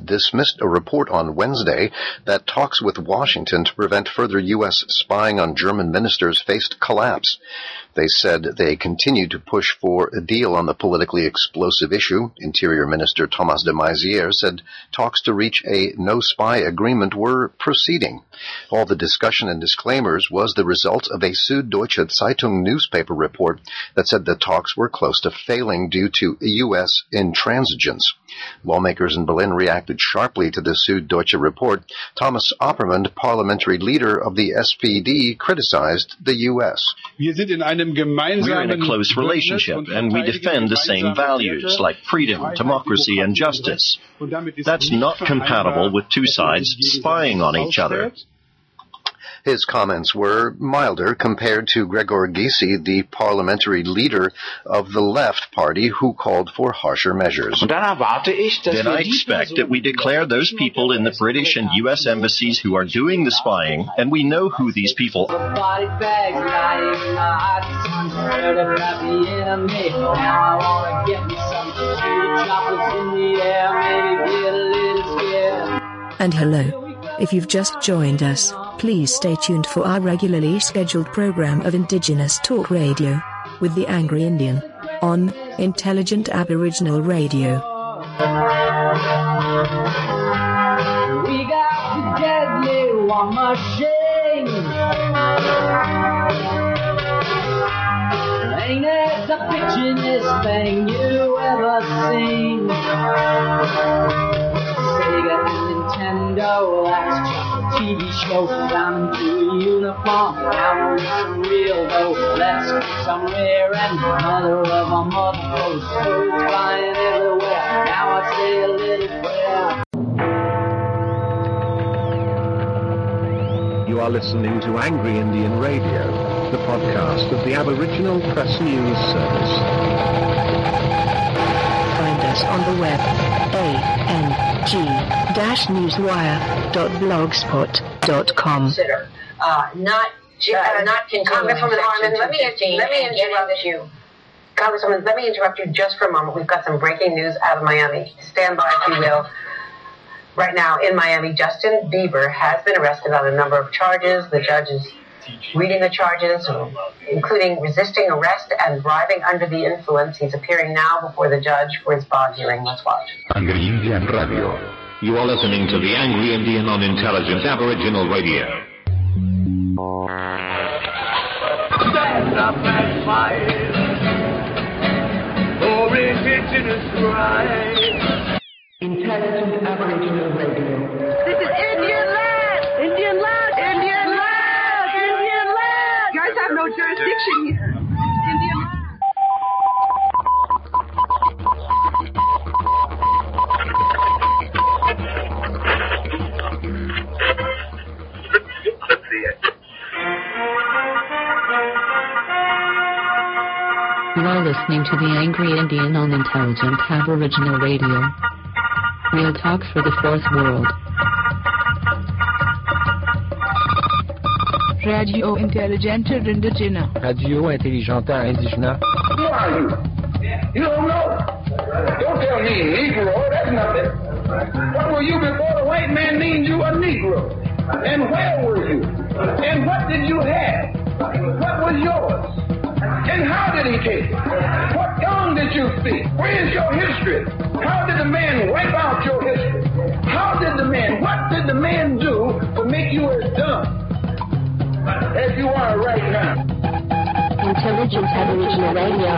dismissed a report on Wednesday that talks with Washington to prevent further U.S. spying on German ministers faced collapse. They said they continue to push for a deal on the politically explosive issue. Interior Minister Thomas de Maizière said talks to reach a no-spy agreement were proceeding. All the discussion and disclaimers was the result of a Süddeutsche Zeitung newspaper report that said the talks were close to failing due to U.S. intransigence. Lawmakers in Berlin reacted sharply to the Süddeutsche report. Thomas Oppermann, parliamentary leader of the SPD, criticized the U.S. We're in a close relationship, and we defend the same values like freedom, democracy, and justice. That's not compatible with two sides spying on each other. His comments were milder compared to Gregor Gysi, the parliamentary leader of the Left Party, who called for harsher measures. Then I expect that we declare those people in the British and U.S. embassies who are doing the spying, and we know who these people are. And hello. If you've just joined us, please stay tuned for our regularly scheduled program of Indigenous Talk Radio with the Angry Indian on Intelligent Aboriginal Radio. We got the deadly war machine. Ain't it the bitchinest thing you ever seen? Sega and Nintendo, that's just a TV show. Down into a uniform, now we some real dough. Let's get some rear end, mother of a mother goes birds flying everywhere. Now I say a little prayer. You are listening to Angry Indian Radio, the podcast of the Aboriginal Press News Service. Find us on the web, ang-newswire.blogspot.com. Not Congresswoman Harman, let me interrupt you. Congresswoman, let me interrupt you just for a moment. We've got some breaking news out of Miami. Stand by, if you will. Right now in Miami, Justin Bieber has been arrested on a number of charges. The judge is reading the charges, including resisting arrest and driving under the influence. He's appearing now before the judge for his bond hearing. Let's watch. Angry Indian Radio. You are listening to the Angry Indian on Intelligent Aboriginal Radio. Stand up and fight for indigenous rights. Intelligent Aboriginal Radio. This is Indian land! Indian land! Indian land! Indian land! You guys have no jurisdiction here. Indian land. You are listening to the Angry Indian on Intelligent Aboriginal Radio. Real talk for the fourth world. Radio Intelligente Indigena. Radio Intelligente Indigena. Who are you? You don't know. Don't tell me Negro, that's nothing. What were you before the white man named you a Negro? And where were you? And what did you have? What was yours? And how did he take it? What tongue did you speak? Where is your history? How did the man wipe out your history? What did the man do to make you as dumb as you are right now? Intelligent Aboriginal Radio.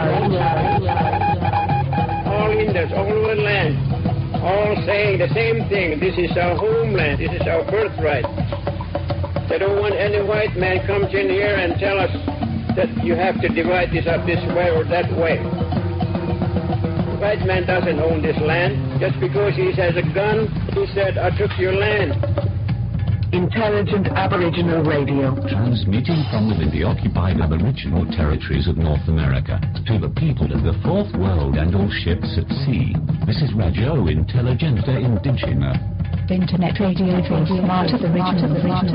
All Indians, all over the land, all saying the same thing. This is our homeland. This is our birthright. They don't want any white man comes in here and tell us that you have to divide this up this way or that way. The white man doesn't own this land. Just because he has a gun, he said, I took your land. Intelligent Aboriginal Radio. Transmitting from within the occupied Aboriginal territories of North America to the people of the fourth world and all ships at sea. This is Radio Intelligente Indigena. Internet radio for smart Aboriginal.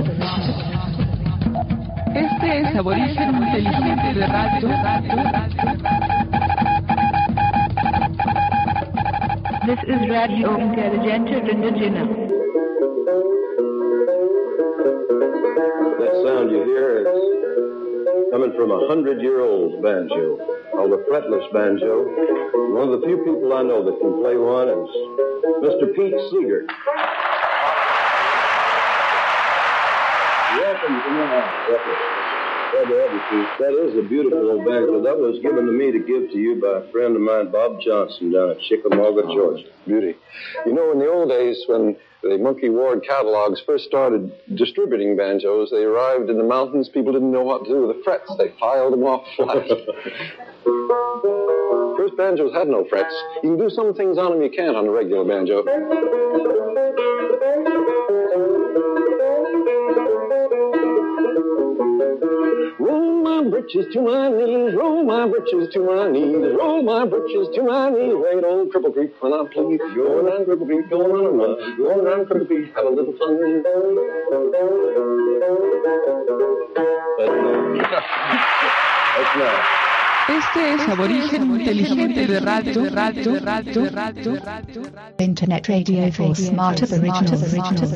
Este es Aborigen Inteligente de Radio. This is Radio Intelligente Indígena. That sound you hear is coming from a 100-year-old banjo, called a fretless banjo. One of the few people I know that can play one is Mr. Pete Seeger. Welcome to my house. That is a beautiful old banjo. That was given to me to give to you by a friend of mine, Bob Johnson, down at Chickamauga, Georgia. Beauty. You know, in the old days when the Monkey Ward catalogs first started distributing banjos, they arrived in the mountains. People didn't know what to do with the frets. They filed them off flat. First banjos had no frets. You can do some things on them you can't on a regular banjo. Roll my britches to my knees, roll my britches to my knees, roll my britches to my knees. Wait, old Cripple Creek, when I please. Going around Cripple Creek, going on a run. Going around Cripple Creek, have a little fun. That's right. Este es Aborigen Inteligente de Radio. Internet radio for smart aboriginals.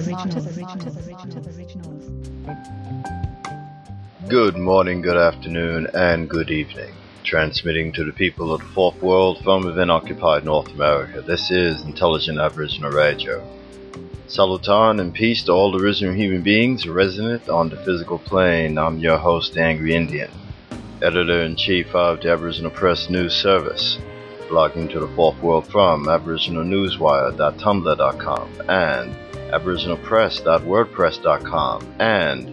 Good morning, good afternoon, and good evening. Transmitting to the people of the Fourth World from within occupied North America. This is Intelligent Aboriginal Radio. Salutan and peace to all the original human beings resident on the physical plane. I'm your host, the Angry Indian, Editor-in-Chief of the Aboriginal Press News Service, blogging to the Fourth World from aboriginalnewswire.tumblr.com and aboriginalpress.wordpress.com and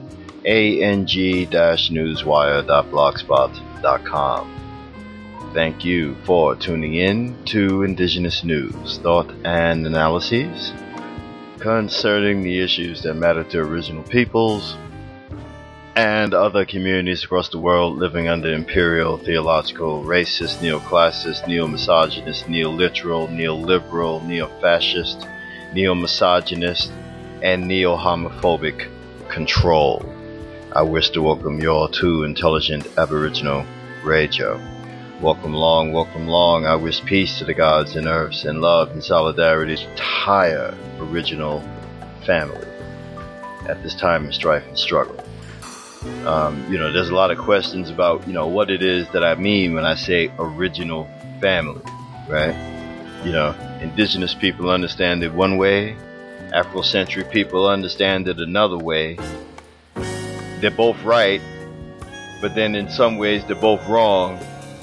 ang-newswire.blogspot.com. Thank you for tuning in to Indigenous News, thought and analyses concerning the issues that matter to original peoples and other communities across the world living under imperial, theological, racist, neoclassist, neo-misogynist, neo-literal, neoliberal, neo-fascist, neo-misogynist, and neo-homophobic control. I wish to welcome you all to Intelligent Aboriginal Radio. Welcome along. I wish peace to the gods and earths and love and solidarity to the entire original family at this time of strife and struggle. There's a lot of questions about, what it is that I mean when I say original family, right? Indigenous people understand it one way, Afrocentric people understand it another way. They're both right, but then in some ways they're both wrong.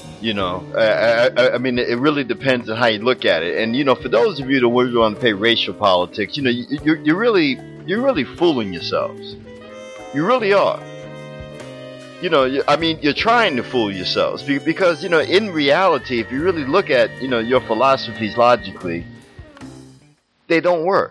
I mean, it really depends on how you look at it. And for those of you that want to play racial politics, you're really fooling yourselves. You really are. You're trying to fool yourselves because in reality, if you really look at your philosophies logically, they don't work.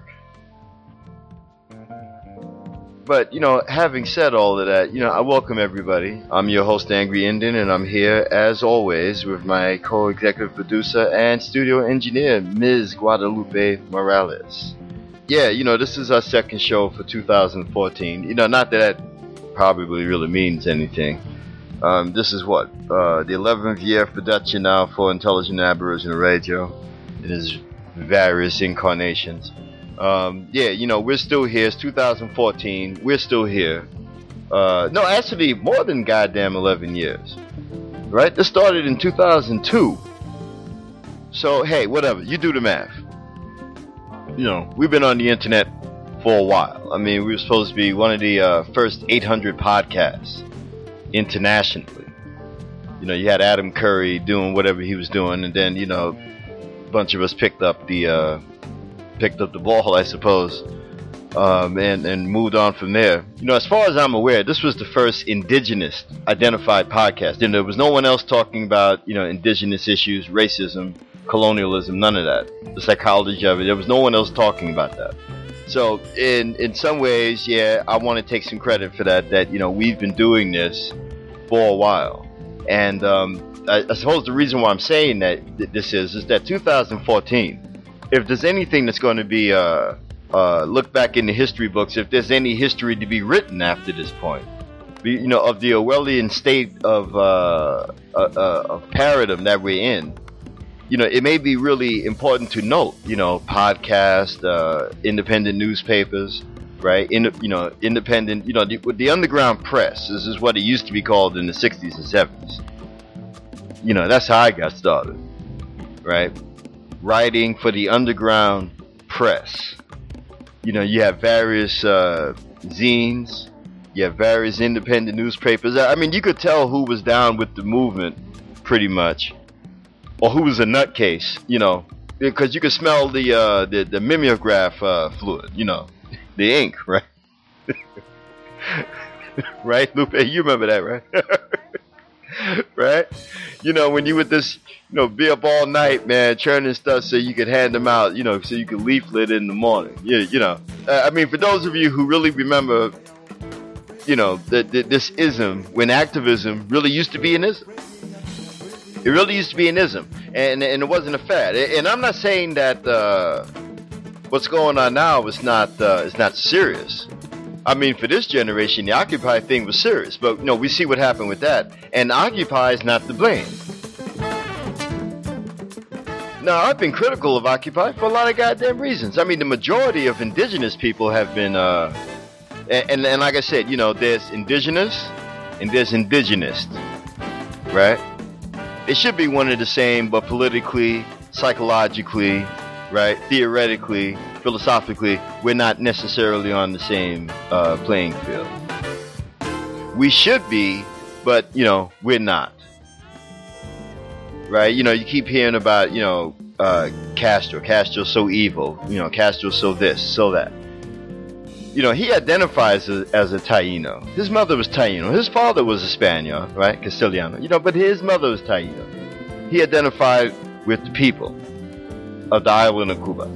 But, having said all of that, I welcome everybody. I'm your host, Angry Indian, and I'm here, as always, with my co-executive producer and studio engineer, Ms. Guadalupe Morales. Yeah, this is our second show for 2014. Not that probably really means anything. This is the 11th year of production now for Intelligent Aboriginal Radio. It is various incarnations. We're still here. It's 2014. We're still here. No, actually, more than goddamn 11 years. Right? This started in 2002. So, hey, whatever. You do the math. We've been on the internet for a while. I mean, we were supposed to be one of the first 800 podcasts internationally. You had Adam Curry doing whatever he was doing, and then, a bunch of us picked up the ball, I suppose, and moved on from there. As far as I'm aware, this was the first indigenous identified podcast. There was no one else talking about, indigenous issues, racism, colonialism, none of that. The psychology of it. There was no one else talking about that. So in some ways, yeah, I want to take some credit for that, we've been doing this for a while. And I suppose the reason why I'm saying that this is that 2014, if there's anything that's going to be look back in the history books, if there's any history to be written after this point, of the Orwellian state of paradigm that we're in, it may be really important to note, podcasts, independent newspapers, right? Independent, the underground press. This is what it used to be called in the 60s and 70s. That's how I got started, right? Writing for the underground press. You have various zines, you have various independent newspapers. I mean, you could tell who was down with the movement pretty much, or who was a nutcase, because you could smell the mimeograph fluid, the ink, right? Right, Lupe? You remember that, right? Right? When you would this, be up all night, man, churning stuff so you could hand them out, so you could leaflet in the morning. Yeah, I mean, for those of you who really remember, this ism, when activism really used to be an ism. It really used to be an ism, and it wasn't a fad. And I'm not saying that what's going on now is not serious. I mean, for this generation, the Occupy thing was serious, but we see what happened with that, and Occupy is not to blame. Now, I've been critical of Occupy for a lot of goddamn reasons. I mean, the majority of indigenous people have been, and like I said, there's indigenous and there's indigenist, right? It should be one and the same, but politically, psychologically, right, theoretically, philosophically, we're not necessarily on the same playing field. We should be, but, we're not. Right? You keep hearing about, Castro. Castro's so evil. Castro's so this, so that. He identifies as a Taino. His mother was Taino. His father was a Spaniard, right? Castiliano. But his mother was Taino. He identified with the people of the island of Cuba.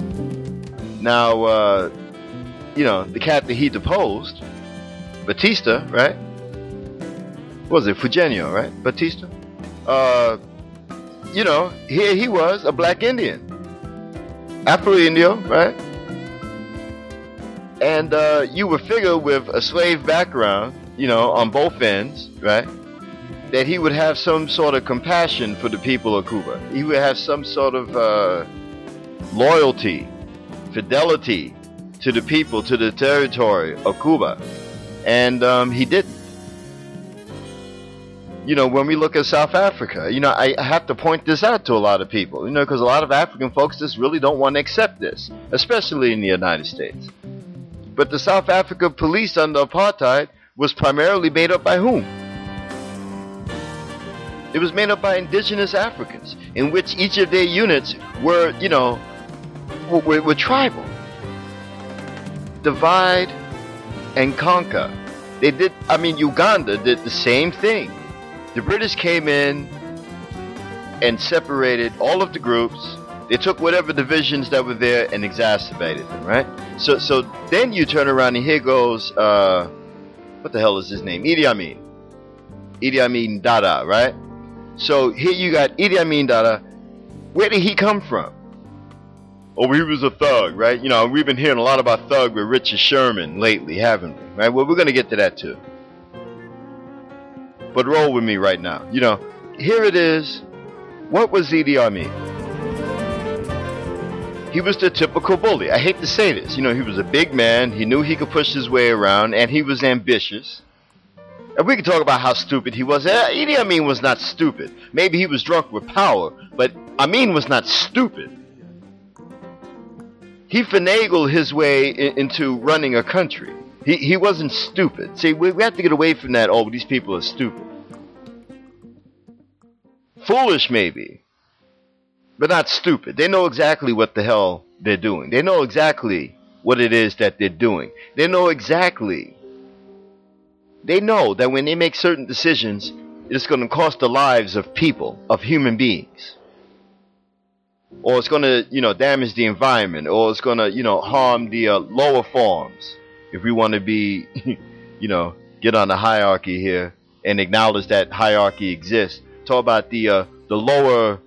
Now, the cat that he deposed, Batista, right? What was it? Fugenio, right? Batista? Here he was, a black Indian. Afro-Indio, right? And you would figure with a slave background, on both ends, right, that he would have some sort of compassion for the people of Cuba. He would have some sort of loyalty, fidelity to the people, to the territory of Cuba. And he didn't. When we look at South Africa, I have to point this out to a lot of people, because a lot of African folks just really don't want to accept this, especially in the United States. But the South Africa police under apartheid was primarily made up by whom? It was made up by indigenous Africans, in which each of their units were, were tribal. Divide and conquer. Uganda did the same thing. The British came in and separated all of the groups. They took whatever divisions that were there and exacerbated them, right? So then you turn around and here goes, what the hell is his name? Idi Amin. Idi Amin Dada, right? So here you got Idi Amin Dada. Where did he come from? Oh, he was a thug, right? We've been hearing a lot about thug with Richard Sherman lately, haven't we? Right? Well, we're going to get to that too. But roll with me right now. Here it is. What was Idi Amin? He was the typical bully. I hate to say this. He was a big man. He knew he could push his way around, and he was ambitious. And we can talk about how stupid he was. Idi Amin was not stupid. Maybe he was drunk with power, but Amin was not stupid. He finagled his way into running a country. He wasn't stupid. See, we have to get away from that, these people are stupid. Foolish, maybe, but not stupid. They know exactly what the hell they're doing. They know exactly what it is that they're doing. They know that when they make certain decisions, it's going to cost the lives of people, of human beings. Or it's going to, damage the environment, or it's going to, harm the lower forms. If we want to be, get on the hierarchy here and acknowledge that hierarchy exists. Talk about the lower,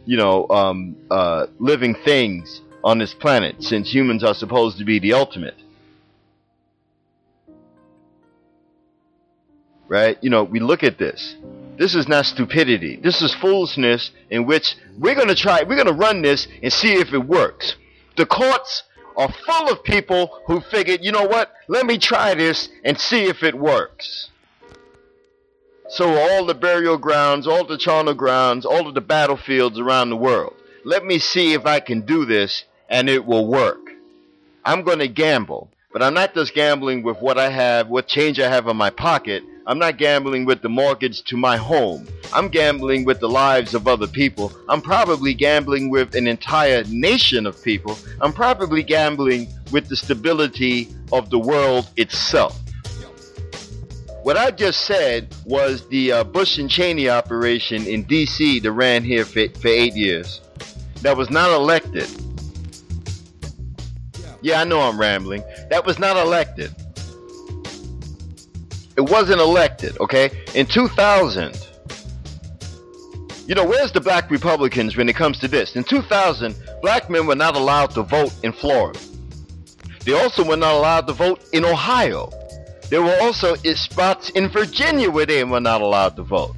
living things on this planet, since humans are supposed to be the ultimate. Right? We look at this. This is not stupidity. This is foolishness in which we're going to run this and see if it works. The courts are full of people who figured, you know what, let me try this and see if it works. So all the burial grounds, all the charnel grounds, all of the battlefields around the world. Let me see if I can do this and it will work. I'm going to gamble, but I'm not just gambling with what I have, what change I have in my pocket. I'm not gambling with the mortgage to my home. I'm gambling with the lives of other people. I'm probably gambling with an entire nation of people. I'm probably gambling with the stability of the world itself. What I just said was the Bush and Cheney operation in D.C. that ran here for 8 years. That was not elected. Yeah, I know I'm rambling. That was not elected. It wasn't elected, okay? In 2000, where's the black Republicans when it comes to this? In 2000, black men were not allowed to vote in Florida. They also were not allowed to vote in Ohio. There were also spots in Virginia where they were not allowed to vote.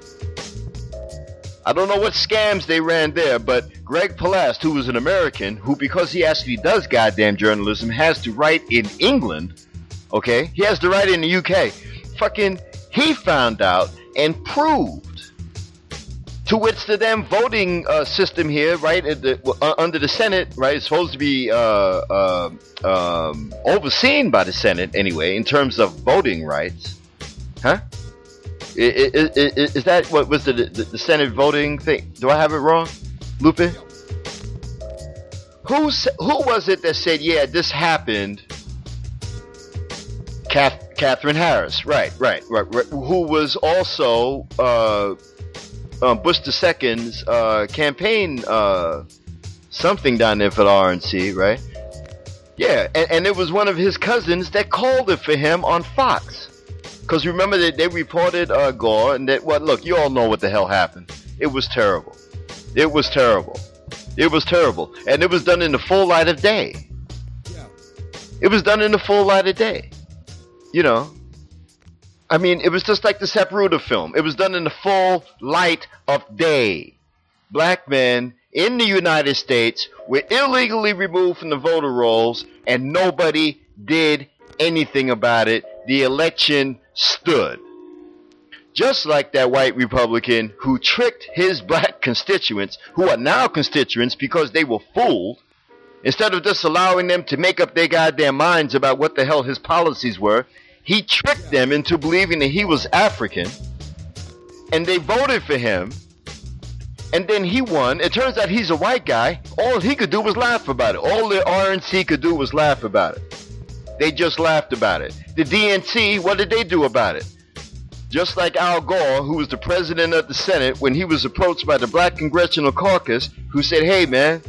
I don't know what scams they ran there, but Greg Palast, who was an American, who because he actually does goddamn journalism, has to write in England. Okay, he has to write in the UK. He found out and proved to which the damn voting system here, right, under the Senate, right, is supposed to be overseen by the Senate anyway, in terms of voting rights. Huh? Is that what was the Senate voting thing? Do I have it wrong, Lupe? Who was it that said, yeah, this happened? Catherine Harris, right. Who was also Bush II's campaign something down there for the RNC, right? Yeah, and it was one of his cousins that called it for him on Fox. Because remember that they reported Gore, and that, look, you all know what the hell happened. It was terrible. It was terrible. And it was done in the full light of day. It was done in the full light of day. I mean, it was just like the Zapruder film. It was done in the full light of day. Black men in the United States were illegally removed from the voter rolls, and nobody did anything about it. The election stood. Just like that white Republican who tricked his black constituents, who are now constituents because they were fooled, instead of just allowing them to make up their goddamn minds about what the hell his policies were. He tricked them into believing that he was African, and they voted for him, and then he won. It turns out he's a white guy. All he could do was laugh about it. All the RNC could do was laugh about it. They just laughed about it. The DNC, what did they do about it? Just like Al Gore, who was the president of the Senate, when he was approached by the Black Congressional Caucus, who said, hey, man,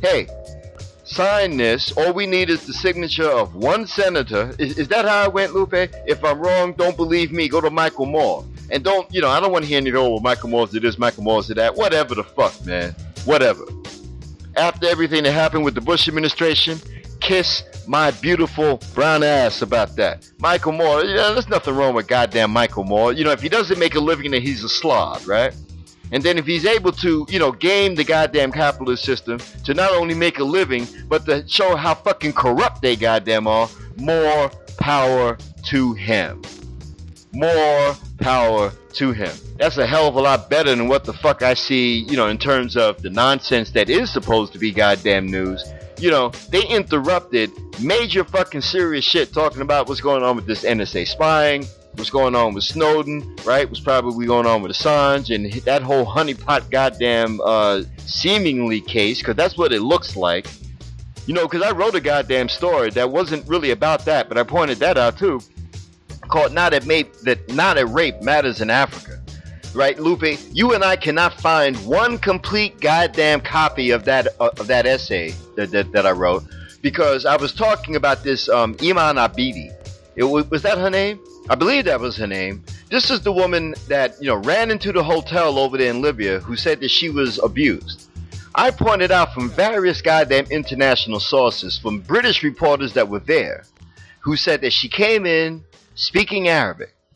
sign this. All we need is the signature of one senator. Is that how it went, Lupe? If I'm wrong, don't believe me. Go to Michael Moore. And don't, I don't want to hear any, Michael Moore's to this, Michael Moore's to that. Whatever the fuck, man. Whatever. After everything that happened with the Bush administration, kiss my beautiful brown ass about that. Michael Moore, there's nothing wrong with goddamn Michael Moore. If he doesn't make a living, then he's a slob, right? And then if he's able to, game the goddamn capitalist system to not only make a living, but to show how fucking corrupt they goddamn are, more power to him. More power to him. That's a hell of a lot better than what the fuck I see, in terms of the nonsense that is supposed to be goddamn news. They interrupted major fucking serious shit talking about what's going on with this NSA spying, what's going on with Snowden, right? What's probably going on with Assange and that whole honeypot goddamn seemingly case, because that's what it looks like. Because I wrote a goddamn story that wasn't really about that, but I pointed that out too, called Not a Rape Matters in Africa. Right, Lupe? You and I cannot find one complete goddamn copy of that essay that I wrote, because I was talking about this Iman Abidi. Was that her name? I believe that was her name. This is the woman that, ran into the hotel over there in Libya, who said that she was abused. I pointed out from various goddamn international sources, from British reporters that were there, who said that she came in speaking Arabic.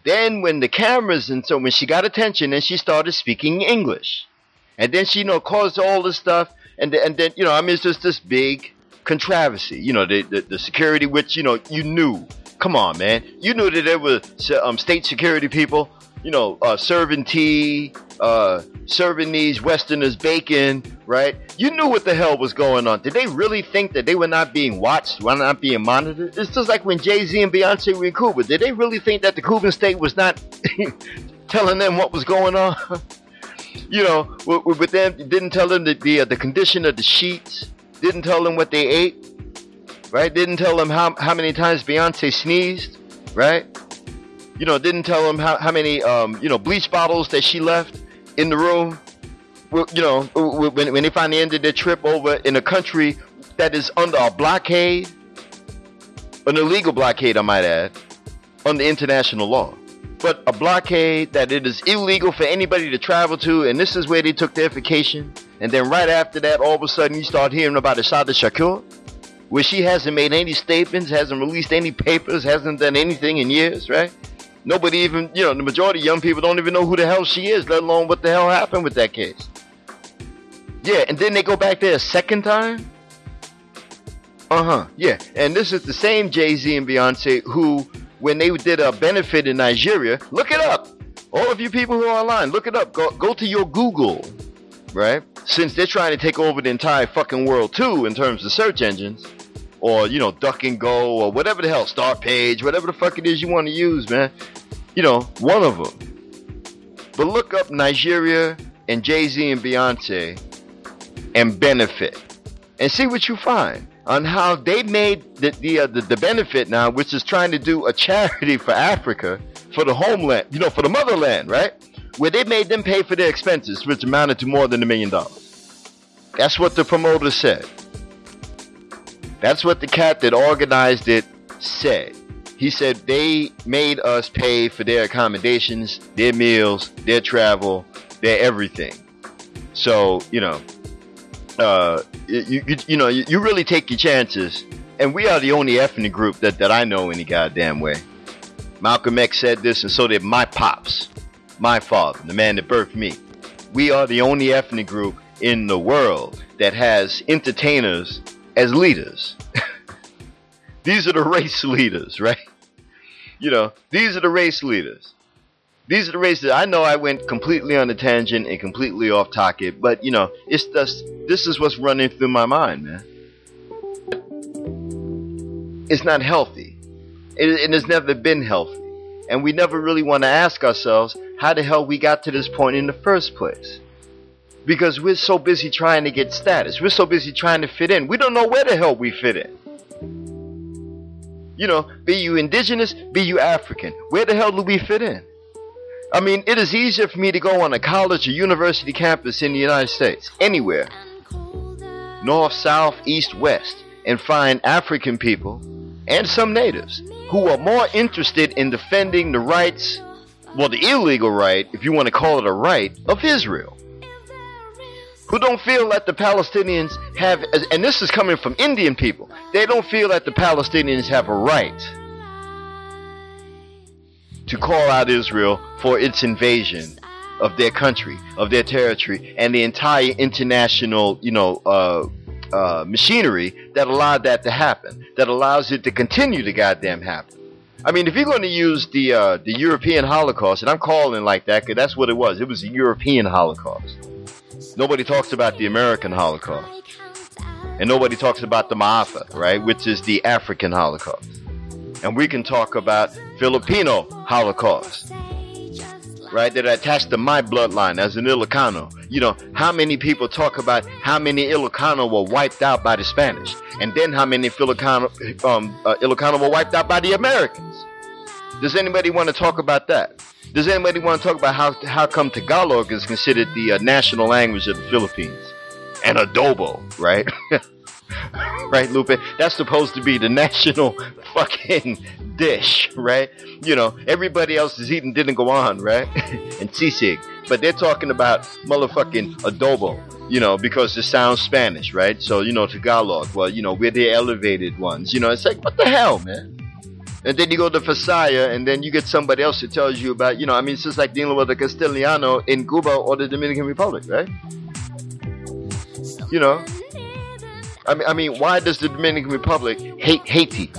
Then when the cameras, and so when she got attention, then she started speaking English. And then she, caused all this stuff. And then, it's just this big controversy. The security, which, you knew. Come on, man. You knew that there were state security people, serving tea, serving these Westerners bacon, right? You knew what the hell was going on. Did they really think that they were not being watched, were not being monitored? It's just like when Jay-Z and Beyonce were in Cuba. Did they really think that the Cuban state was not telling them what was going on? With them, didn't tell them the condition of the sheets, didn't tell them what they ate, right? Didn't tell them how many times Beyonce sneezed, right? Didn't tell them how many, bleach bottles that she left in the room. When they finally ended their trip over in a country that is under a blockade, an illegal blockade, I might add, under international law. But a blockade that it is illegal for anybody to travel to, and this is where they took their vacation. And then right after that, all of a sudden, you start hearing about Assata Shakur, where she hasn't made any statements, hasn't released any papers, hasn't done anything in years, right? Nobody even, the majority of young people don't even know who the hell she is, let alone what the hell happened with that case. Yeah, and then they go back there a second time? Yeah. And this is the same Jay-Z and Beyonce who, when they did a benefit in Nigeria, look it up. All of you people who are online, look it up. Go to your Google, right? Since they're trying to take over the entire fucking world too in terms of search engines. Or, Duck and Go, or whatever the hell, Start Page, whatever the fuck it is you want to use, man. One of them. But look up Nigeria and Jay-Z and Beyonce and benefit. And see what you find on how they made the benefit now, which is trying to do a charity for Africa, for the homeland, for the motherland, right? Where they made them pay for their expenses, which amounted to more than $1 million. That's what the promoter said. That's what the cat that organized it said. He said they made us pay for their accommodations, their meals, their travel, their everything. So, you really take your chances. And we are the only ethnic group that I know any goddamn way. Malcolm X said this, and so did my pops, my father, the man that birthed me. We are the only ethnic group in the world that has entertainers as leaders. These are the race leaders, right? These are the race leaders. These are the races. I know I went completely on a tangent and completely off topic, but it's just, this is what's running through my mind, man. It's not healthy. It has never been healthy. And we never really want to ask ourselves how the hell we got to this point in the first place. Because we're so busy trying to get status. We're so busy trying to fit in. We don't know where the hell we fit in. Be you indigenous, be you African. Where the hell do we fit in? I mean, it is easier for me to go on a college or university campus in the United States, anywhere, north, south, east, west, and find African people and some natives who are more interested in defending the rights, well, the illegal right, if you want to call it a right, of Israel. Who don't feel that the Palestinians have, and this is coming from Indian people, they don't feel that the Palestinians have a right to call out Israel for its invasion of their country, of their territory, and the entire international, machinery that allowed that to happen, that allows it to continue to goddamn happen. I mean, if you're going to use the European Holocaust, and I'm calling like that because that's what it was. It was a European Holocaust. Nobody talks about the American Holocaust. And nobody talks about the Ma'afa, right, which is the African Holocaust. And we can talk about Filipino Holocaust, right, that are attached to my bloodline as an Ilocano. How many people talk about how many Ilocano were wiped out by the Spanish, and then how many Ilocano were wiped out by the Americans? Does anybody want to talk about that? Does anybody want to talk about how come Tagalog is considered the national language of the Philippines? And adobo, right? Right, Lupe? That's supposed to be the national fucking dish, right? Everybody else is eating didn't go on, right? And sisig. But they're talking about motherfucking adobo, because it sounds Spanish, right? So, Tagalog, well, we're the elevated ones. It's like, what the hell, man? And then you go to Fasaya, and then you get somebody else who tells you about, you know, I mean, it's just like dealing with the Castellano in Cuba or the Dominican Republic, right? You know, I mean, why does the Dominican Republic hate Haiti?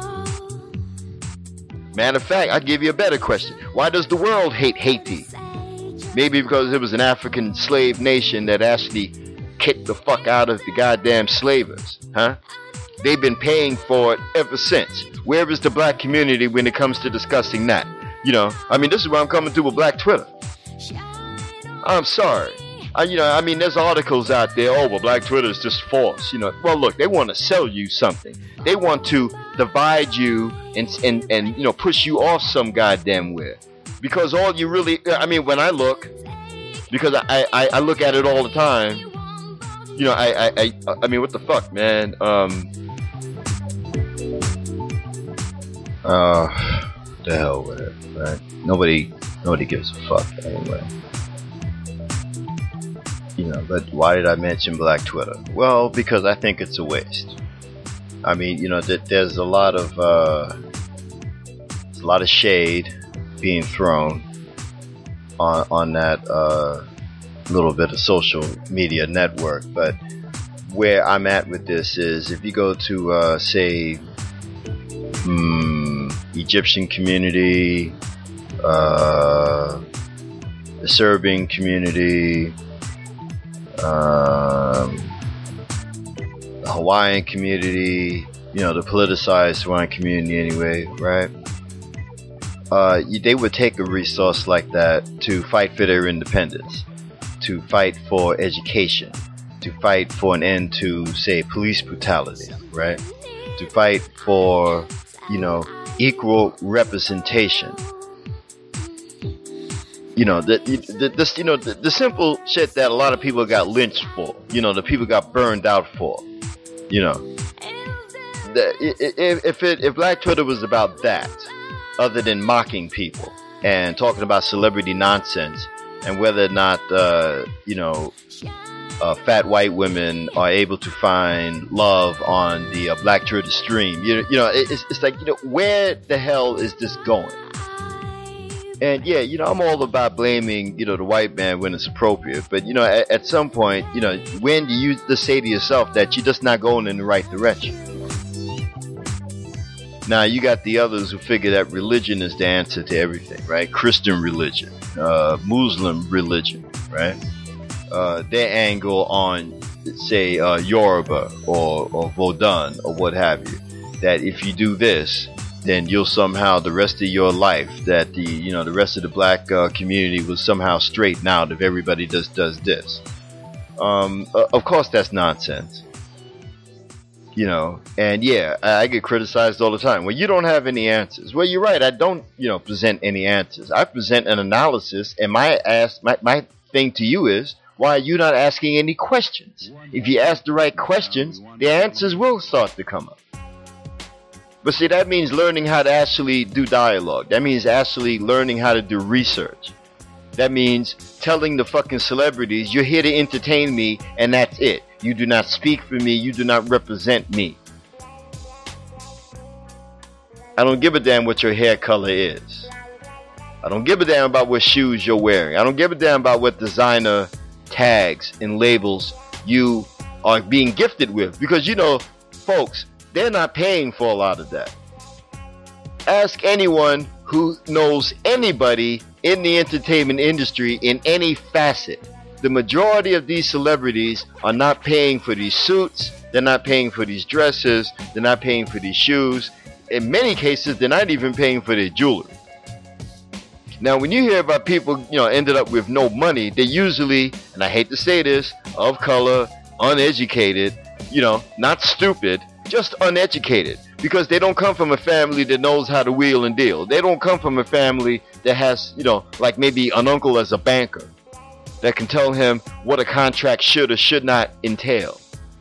Matter of fact, I'll give you a better question. Why does the world hate Haiti? Maybe because it was an African slave nation that actually kicked the fuck out of the goddamn slavers, huh? They've been paying for it ever since. Where is the black community when it comes to discussing that? You know, I mean, this is where I'm coming to with Black Twitter. I'm sorry. I mean, there's articles out there, oh, well, Black Twitter is just false. You know, well, look, they want to sell you something. They want to divide you and you know, push you off some goddamn where. Because all you really, I mean, when I look, because I look at it all the time, you know, I mean, what the fuck, man? The hell with it, right? Nobody gives a fuck anyway. You know, but why did I mention Black Twitter? Well, because I think it's a waste. I mean, you know, there's a lot of shade being thrown on that little bit of social media network. But where I'm at with this is, if you go to say Egyptian community, the Serbian community, the Hawaiian community, you know, the politicized Hawaiian community anyway, right? They would take a resource like that to fight for their independence, to fight for education, to fight for an end to, say, police brutality, right? To fight for, you know, equal representation. You know, the simple shit that a lot of people got lynched for, you know, the people got burned out for, you know. If Black Twitter was about that, other than mocking people and talking about celebrity nonsense and whether or not, you know, fat white women are able to find love on the Black Twitter stream, you know, it's like, you know, where the hell is this going? And yeah, you know, I'm all about blaming, you know, the white man when it's appropriate. But, you know, at some point, you know, when do you just say to yourself that you're just not going in the right direction? Now, you got the others who figure that religion is the answer to everything, right? Christian religion, Muslim religion, right? Their angle on, say, Yoruba or Vodun or what have you, that if you do this, then you'll somehow, the rest of your life, that the rest of the black community will somehow straighten out if everybody just does this. Of course, that's nonsense. You know, and yeah, I get criticized all the time. Well, you don't have any answers. Well, you're right. I don't, you know, present any answers. I present an analysis, and my thing to you is, why are you not asking any questions? If you ask the right questions, the answers will start to come up. But see, that means learning how to actually do dialogue. That means actually learning how to do research. That means telling the fucking celebrities, you're here to entertain me, and that's it. You do not speak for me. You do not represent me. I don't give a damn what your hair color is. I don't give a damn about what shoes you're wearing. I don't give a damn about what designer tags and labels you are being gifted with. Because, you know, folks, they're not paying for a lot of that. Ask anyone who knows anybody in the entertainment industry in any facet. The majority of these celebrities are not paying for these suits. They're not paying for these dresses. They're not paying for these shoes. In many cases, they're not even paying for their jewelry. Now, when you hear about people, you know, ended up with no money, they usually, and I hate to say this, of color, uneducated, you know, not stupid, just uneducated, because they don't come from a family that knows how to wheel and deal. They don't come from a family that has, you know, like maybe an uncle as a banker that can tell him what a contract should or should not entail.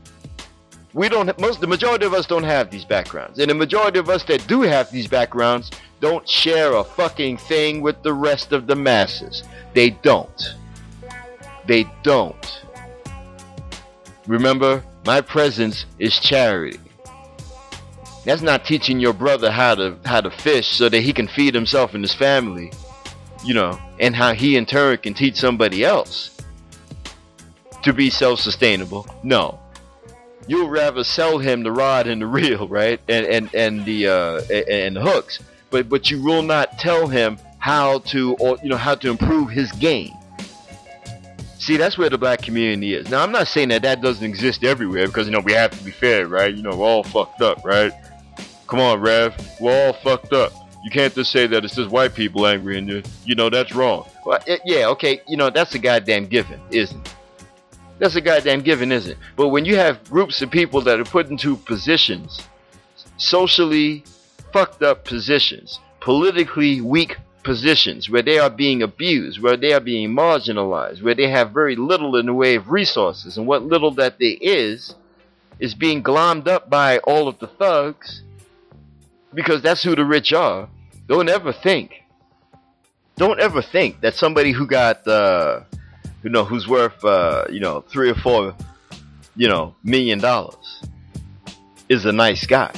The majority of us don't have these backgrounds, and the majority of us that do have these backgrounds don't share a fucking thing with the rest of the masses. They don't. They don't. Remember, my presence is charity. That's not teaching your brother how to fish so that he can feed himself and his family, you know, and how he in turn can teach somebody else to be self-sustainable. No. You'll rather sell him the rod and the reel, right? And the hooks. But you will not tell him how to improve his game. See, that's where the black community is. Now, I'm not saying that doesn't exist everywhere, because, you know, we have to be fair, right? You know, we're all fucked up, right? Come on, Rev. We're all fucked up. You can't just say that it's just white people angry and you know, that's wrong. Well, yeah, okay, you know, that's a goddamn given, isn't it? That's a goddamn given, isn't it? But when you have groups of people that are put into positions, socially fucked up positions, politically weak positions, where they are being abused, where they are being marginalized, where they have very little in the way of resources, and what little that there is being glommed up by all of the thugs, because that's who the rich are. Don't ever think that somebody who got who's worth $3 or $4 million is a nice guy,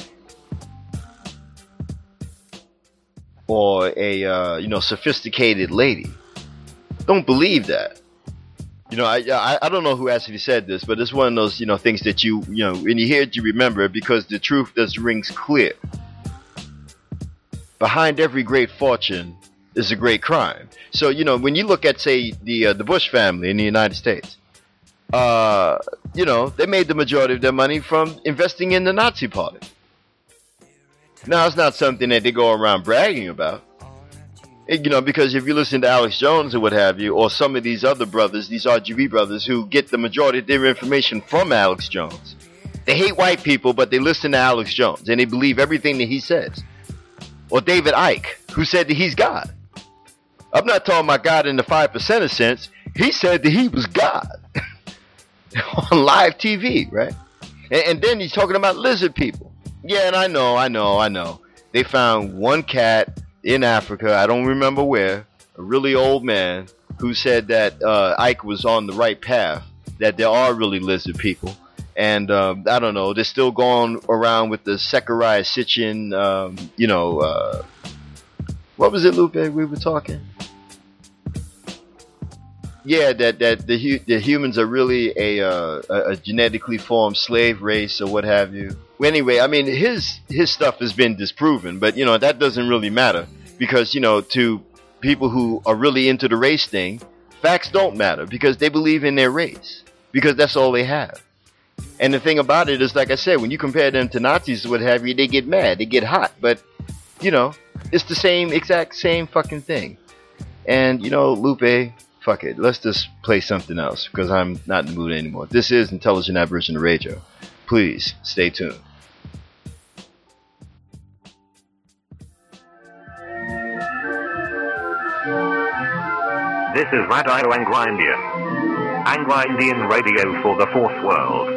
or a sophisticated lady. Don't believe that. You know, I don't know who actually said this, but it's one of those things that you when you hear it, you remember it, because the truth just rings clear. Behind every great fortune is a great crime. So, when you look at, say, the Bush family in the United States, they made the majority of their money from investing in the Nazi Party. Now, it's not something that they go around bragging about. Because if you listen to Alex Jones or what have you, or some of these other brothers, these RGB brothers who get the majority of their information from Alex Jones, they hate white people, but they listen to Alex Jones and they believe everything that he says. Or David Icke, who said that he's God. I'm not talking about God in the 5% sense. He said that he was God on live TV, right? And then he's talking about lizard people. Yeah, and I know. They found one cat in Africa, I don't remember where, a really old man, who said that Icke was on the right path, that there are really lizard people. And I don't know, they're still going around with the Zecharia Sitchin, what was it, Lupe, we were talking? Yeah, that the humans are really a genetically formed slave race or what have you. Well, anyway, I mean, his stuff has been disproven, but that doesn't really matter, because to people who are really into the race thing, facts don't matter, because they believe in their race, because that's all they have. And the thing about it is, like I said, when you compare them to Nazis or what have you, they get mad, they get hot, but it's the exact same fucking thing. And Lupe, fuck it, let's just play something else, because I'm not in the mood anymore. This is Intelligent Aboriginal Radio. Please stay tuned. This is Radio Anglo Indian. Anglo Indian Radio for the Fourth World.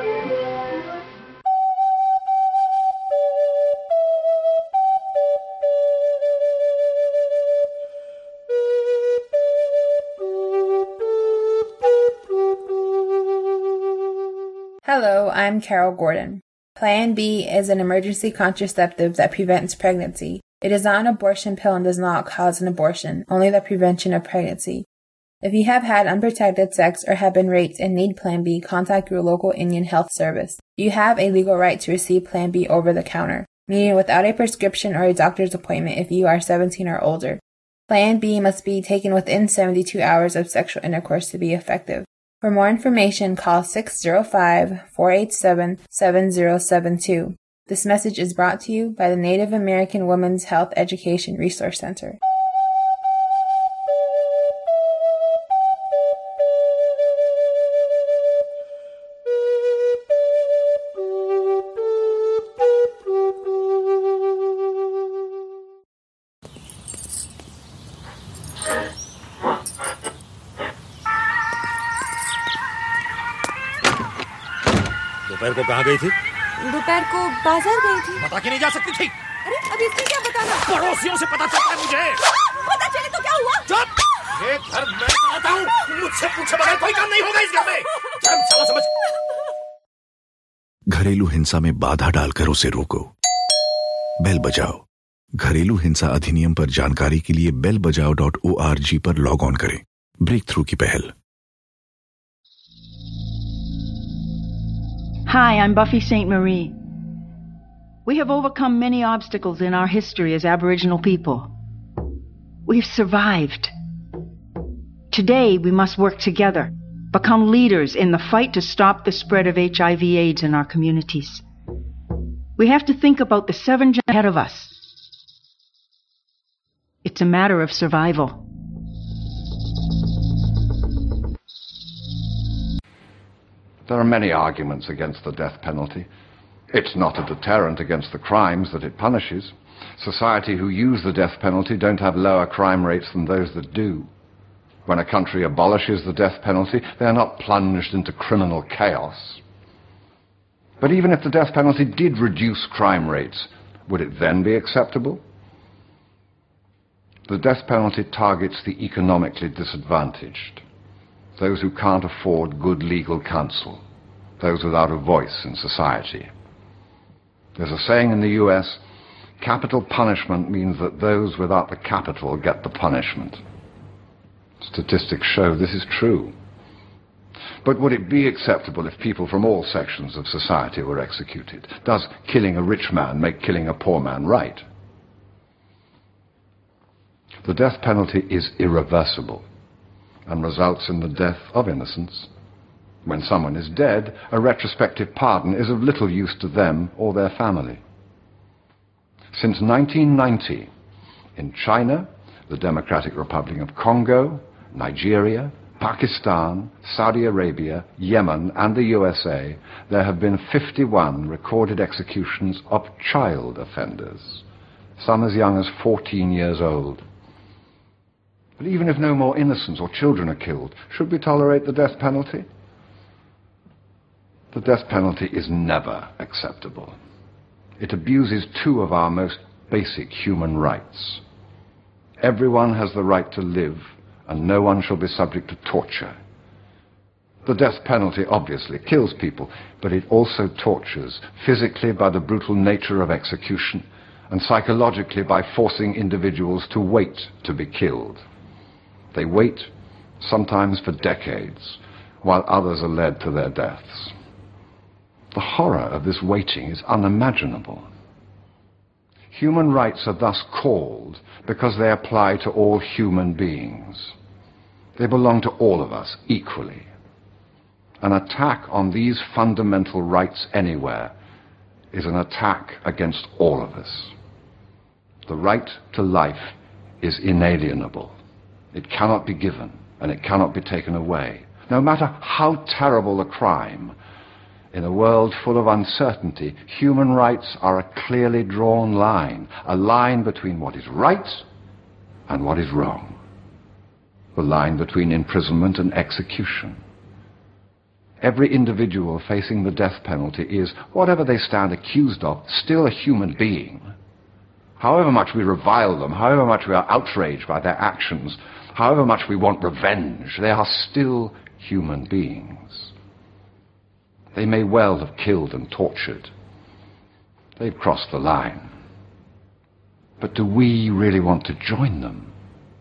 Hello, I'm Carol Gordon. Plan B is an emergency contraceptive that prevents pregnancy. It is not an abortion pill and does not cause an abortion, only the prevention of pregnancy. If you have had unprotected sex or have been raped and need Plan B, contact your local Indian health service. You have a legal right to receive Plan B over the counter, meaning without a prescription or a doctor's appointment if you are 17 or older. Plan B must be taken within 72 hours of sexual intercourse to be effective. For more information, call 605-487-7072. This message is brought to you by the Native American Women's Health Education Resource Center. दोपहर को कहाँ गई थी? दोपहर को बाजार गई थी। बता के नहीं जा सकती थी? अरे अब इसमें क्या बताना? पड़ोसियों से पता चलता है मुझे। पता चले तो क्या हुआ? चुप! ये घर मैं चलाता हूँ। मुझसे पूछे बगैर कोई काम नहीं होगा इस घर में। धर्मशाला समझ। घरेलू हिंसा में बाधा डालकर उसे रोको। बेल बजाओ। घरेलू हिंसा अधिनियम पर जानकारी के लिए belbajao.org पर लॉग ऑन करें। ब्रेक थ्रू की पहल। Hi, I'm Buffy St. Marie. We have overcome many obstacles in our history as Aboriginal people. We've survived. Today, we must work together, become leaders in the fight to stop the spread of HIV/AIDS in our communities. We have to think about the 7 generations ahead of us. It's a matter of survival. There are many arguments against the death penalty. It's not a deterrent against the crimes that it punishes. Society who use the death penalty don't have lower crime rates than those that do. When a country abolishes the death penalty, they are not plunged into criminal chaos. But even if the death penalty did reduce crime rates, would it then be acceptable? The death penalty targets the economically disadvantaged, those who can't afford good legal counsel, those without a voice in society. There's a saying in the US, capital punishment means that those without the capital get the punishment. Statistics show this is true. But would it be acceptable if people from all sections of society were executed? Does killing a rich man make killing a poor man right? The death penalty is irreversible and results in the death of innocence. When someone is dead, a retrospective pardon is of little use to them or their family. Since 1990, in China, the Democratic Republic of Congo, Nigeria, Pakistan, Saudi Arabia, Yemen, and the USA, there have been 51 recorded executions of child offenders, some as young as 14 years old. But even if no more innocents or children are killed, should we tolerate the death penalty? The death penalty is never acceptable. It abuses 2 of our most basic human rights. Everyone has the right to live, and no one shall be subject to torture. The death penalty obviously kills people, but it also tortures, physically by the brutal nature of execution, and psychologically by forcing individuals to wait to be killed. They wait, sometimes for decades, while others are led to their deaths. The horror of this waiting is unimaginable. Human rights are thus called because they apply to all human beings. They belong to all of us equally. An attack on these fundamental rights anywhere is an attack against all of us. The right to life is inalienable. It cannot be given, and it cannot be taken away. No matter how terrible a crime, in a world full of uncertainty, human rights are a clearly drawn line, a line between what is right and what is wrong, the line between imprisonment and execution. Every individual facing the death penalty is, whatever they stand accused of, still a human being. However much we revile them, however much we are outraged by their actions, however much we want revenge, they are still human beings. They may well have killed and tortured. They've crossed the line. But do we really want to join them?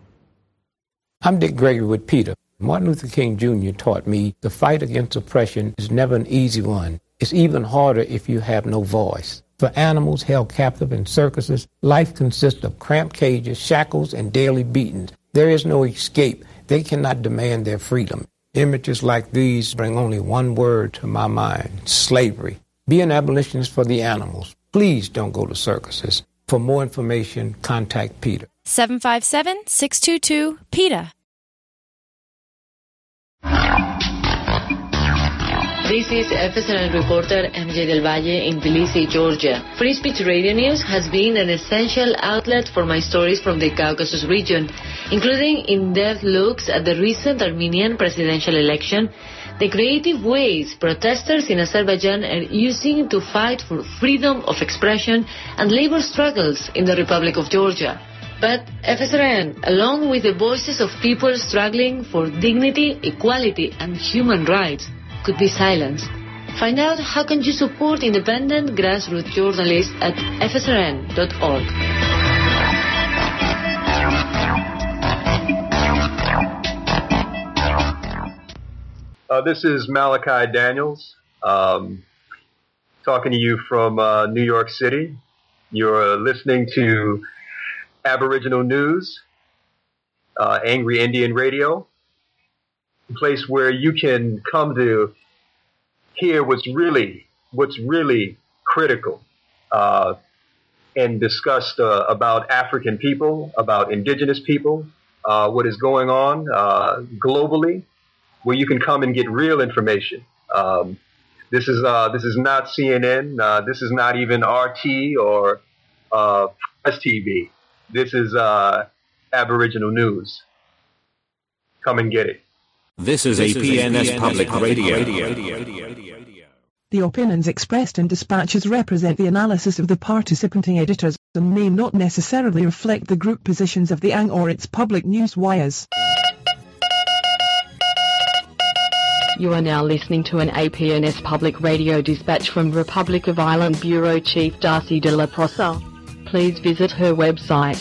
I'm Dick Gregory with PETA. Martin Luther King Jr. taught me the fight against oppression is never an easy one. It's even harder if you have no voice. For animals held captive in circuses, life consists of cramped cages, shackles, and daily beatings. There is no escape. They cannot demand their freedom. Images like these bring only one word to my mind: slavery. Be an abolitionist for the animals. Please don't go to circuses. For more information, contact PETA. 757-622-PETA. This is FSNN reporter MJ Del Valle in Tbilisi, Georgia. Free Speech Radio News has been an essential outlet for my stories from the Caucasus region, including in-depth looks at the recent Armenian presidential election, the creative ways protesters in Azerbaijan are using to fight for freedom of expression, and labor struggles in the Republic of Georgia. But FSRN, along with the voices of people struggling for dignity, equality, and human rights, could be silenced. Find out how can you support independent grassroots journalists at fsrn.org. This is Malachi Daniels, talking to you from New York City. You're listening to Aboriginal News, Angry Indian Radio, a place where you can come to hear what's really critical and discussed about African people, about indigenous people, what is going on globally, where you can come and get real information. This is not CNN. This is not even RT or Press TV. This is Aboriginal News. Come and get it. This is APNS Public Radio. The opinions expressed in dispatches represent the analysis of the participating editors and may not necessarily reflect the group positions of the ANG or its public news wires. You are now listening to an APNS Public Radio dispatch from Republic of Ireland Bureau Chief Darcy de la Prosa. Please visit her website,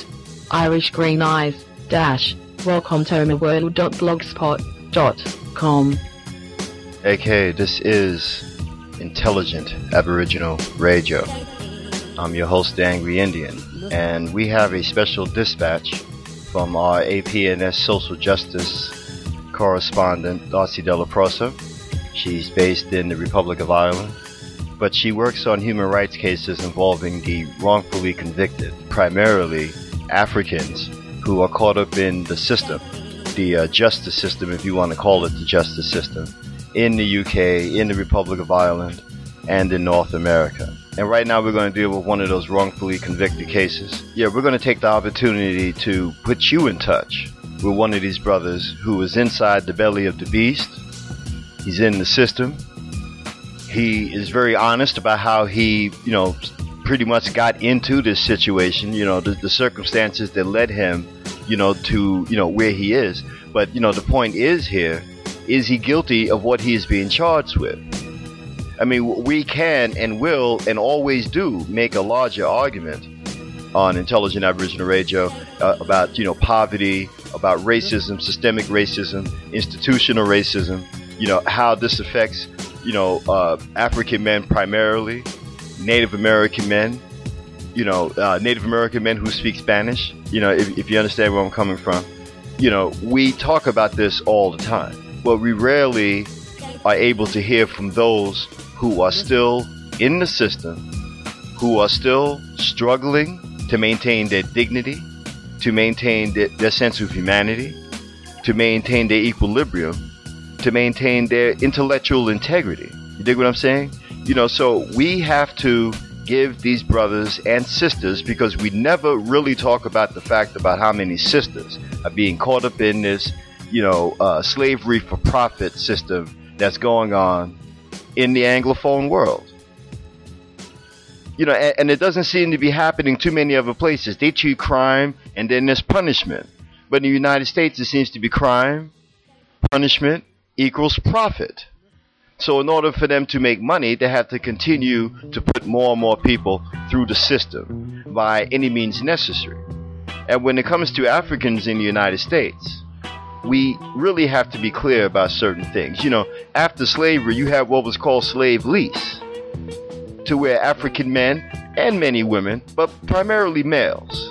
irishgreeneyes-welcometomaworld.blogspot.com. Okay, this is Intelligent Aboriginal Radio. I'm your host, the Angry Indian, and we have a special dispatch from our APNS Social Justice correspondent, Darcy de la Prosa. She's based in the Republic of Ireland, but she works on human rights cases involving the wrongfully convicted, primarily Africans who are caught up in the system, the justice system, if you want to call it the justice system, in the UK, in the Republic of Ireland, and in North America. And right now we're going to deal with one of those wrongfully convicted cases. Yeah, we're going to take the opportunity to put you in touch with one of these brothers who is inside the belly of the beast. He's in the system. He is very honest about how he, pretty much got into this situation, the circumstances that led him, to, where he is. But, the point is here, is he guilty of what he is being charged with? I mean, we can and will and always do make a larger argument on Intelligent Aboriginal Radio about, poverty, about racism, systemic racism, institutional racism, how this affects, African men primarily, Native American men, Native American men who speak Spanish, if you understand where I'm coming from. We talk about this all the time, but we rarely are able to hear from those who are still in the system, who are still struggling to maintain their dignity, to maintain their sense of humanity, to maintain their equilibrium, to maintain their intellectual integrity. You dig what I'm saying? So we have to give these brothers and sisters, because we never really talk about the fact about how many sisters are being caught up in this, slavery for profit system that's going on in the Anglophone world. And it doesn't seem to be happening too many other places. They treat crime and then there's punishment. But in the United States, it seems to be crime, punishment equals profit. So in order for them to make money, they have to continue to put more and more people through the system by any means necessary. And when it comes to Africans in the United States, we really have to be clear about certain things. After slavery, you have what was called slave lease, to where African men and many women, but primarily males,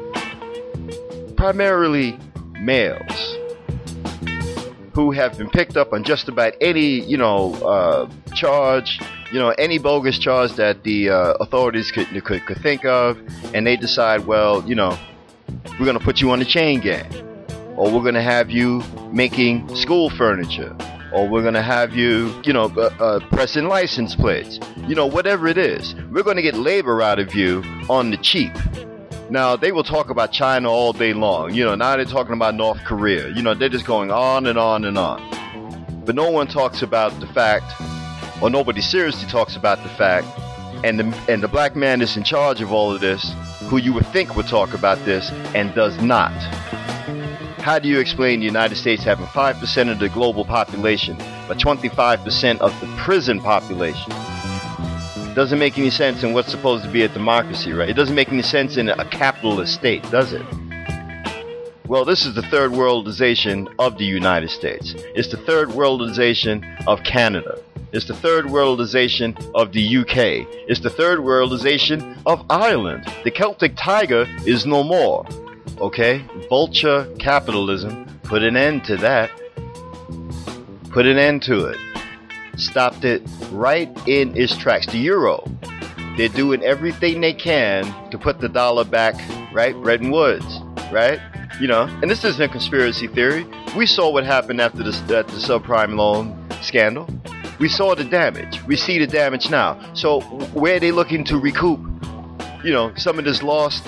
who have been picked up on just about any, charge, any bogus charge that the authorities could think of, and they decide, well, we're going to put you on the chain gang, or we're going to have you making school furniture, or we're going to have you, pressing license plates, whatever it is. We're going to get labor out of you on the cheap. Now, they will talk about China all day long. Now they're talking about North Korea. They're just going on and on and on. But no one talks about the fact, or nobody seriously talks about the fact, and the black man that's in charge of all of this, who you would think would talk about this, and does not. How do you explain the United States having 5% of the global population, but 25% of the prison population? It doesn't make any sense in what's supposed to be a democracy, right? It doesn't make any sense in a capitalist state, does it? Well, this is the third worldization of the United States. It's the third worldization of Canada. It's the third worldization of the UK. It's the third worldization of Ireland. The Celtic tiger is no more. Okay? Vulture capitalism put an end to that. Put an end to it. Stopped it right in its tracks. The euro. They're doing everything they can to put the dollar back, right? Bretton Woods, right? You know, and this isn't a conspiracy theory. We saw what happened after the subprime loan scandal. We saw the damage. We see the damage now. So where are they looking to recoup, you know, some of this lost,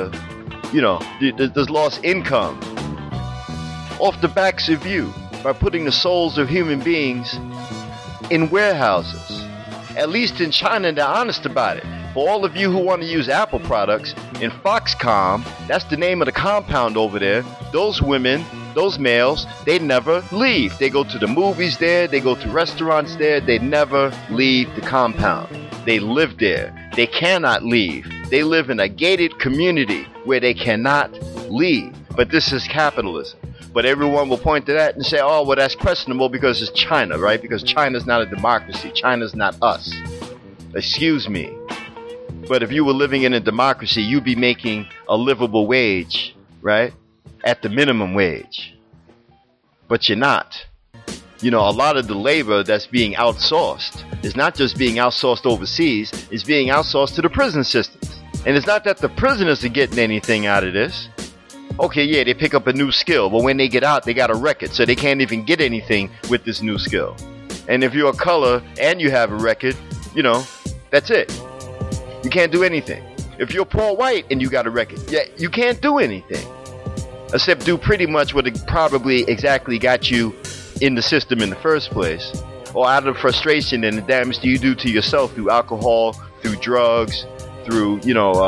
this lost income off the backs of you by putting the souls of human beings in warehouses? At least in China, they're honest about it. For all of you who want to use Apple products, in Foxconn, that's the name of the compound over there, those women, those males, they never leave. They go to the movies there, they go to restaurants there, they never leave the compound. They live there. They cannot leave. They live in a gated community where they cannot leave. But this is capitalism. But everyone will point to that and say, oh, well, that's questionable because it's China, right? Because China's not a democracy. China's not us. Excuse me. But if you were living in a democracy, you'd be making a livable wage, right? At the minimum wage. But you're not. You know, a lot of the labor that's being outsourced is not just being outsourced overseas, it's being outsourced to the prison systems. And it's not that the prisoners are getting anything out of this. Okay, yeah, they pick up a new skill, but when they get out, they got a record, so they can't even get anything with this new skill. And if you're a color and you have a record, you know, that's it. You can't do anything. If you're poor white and you got a record, yeah, you can't do anything. Except do pretty much what probably exactly got you in the system in the first place. Or out of frustration and the damage that you do to yourself through alcohol, through drugs, through,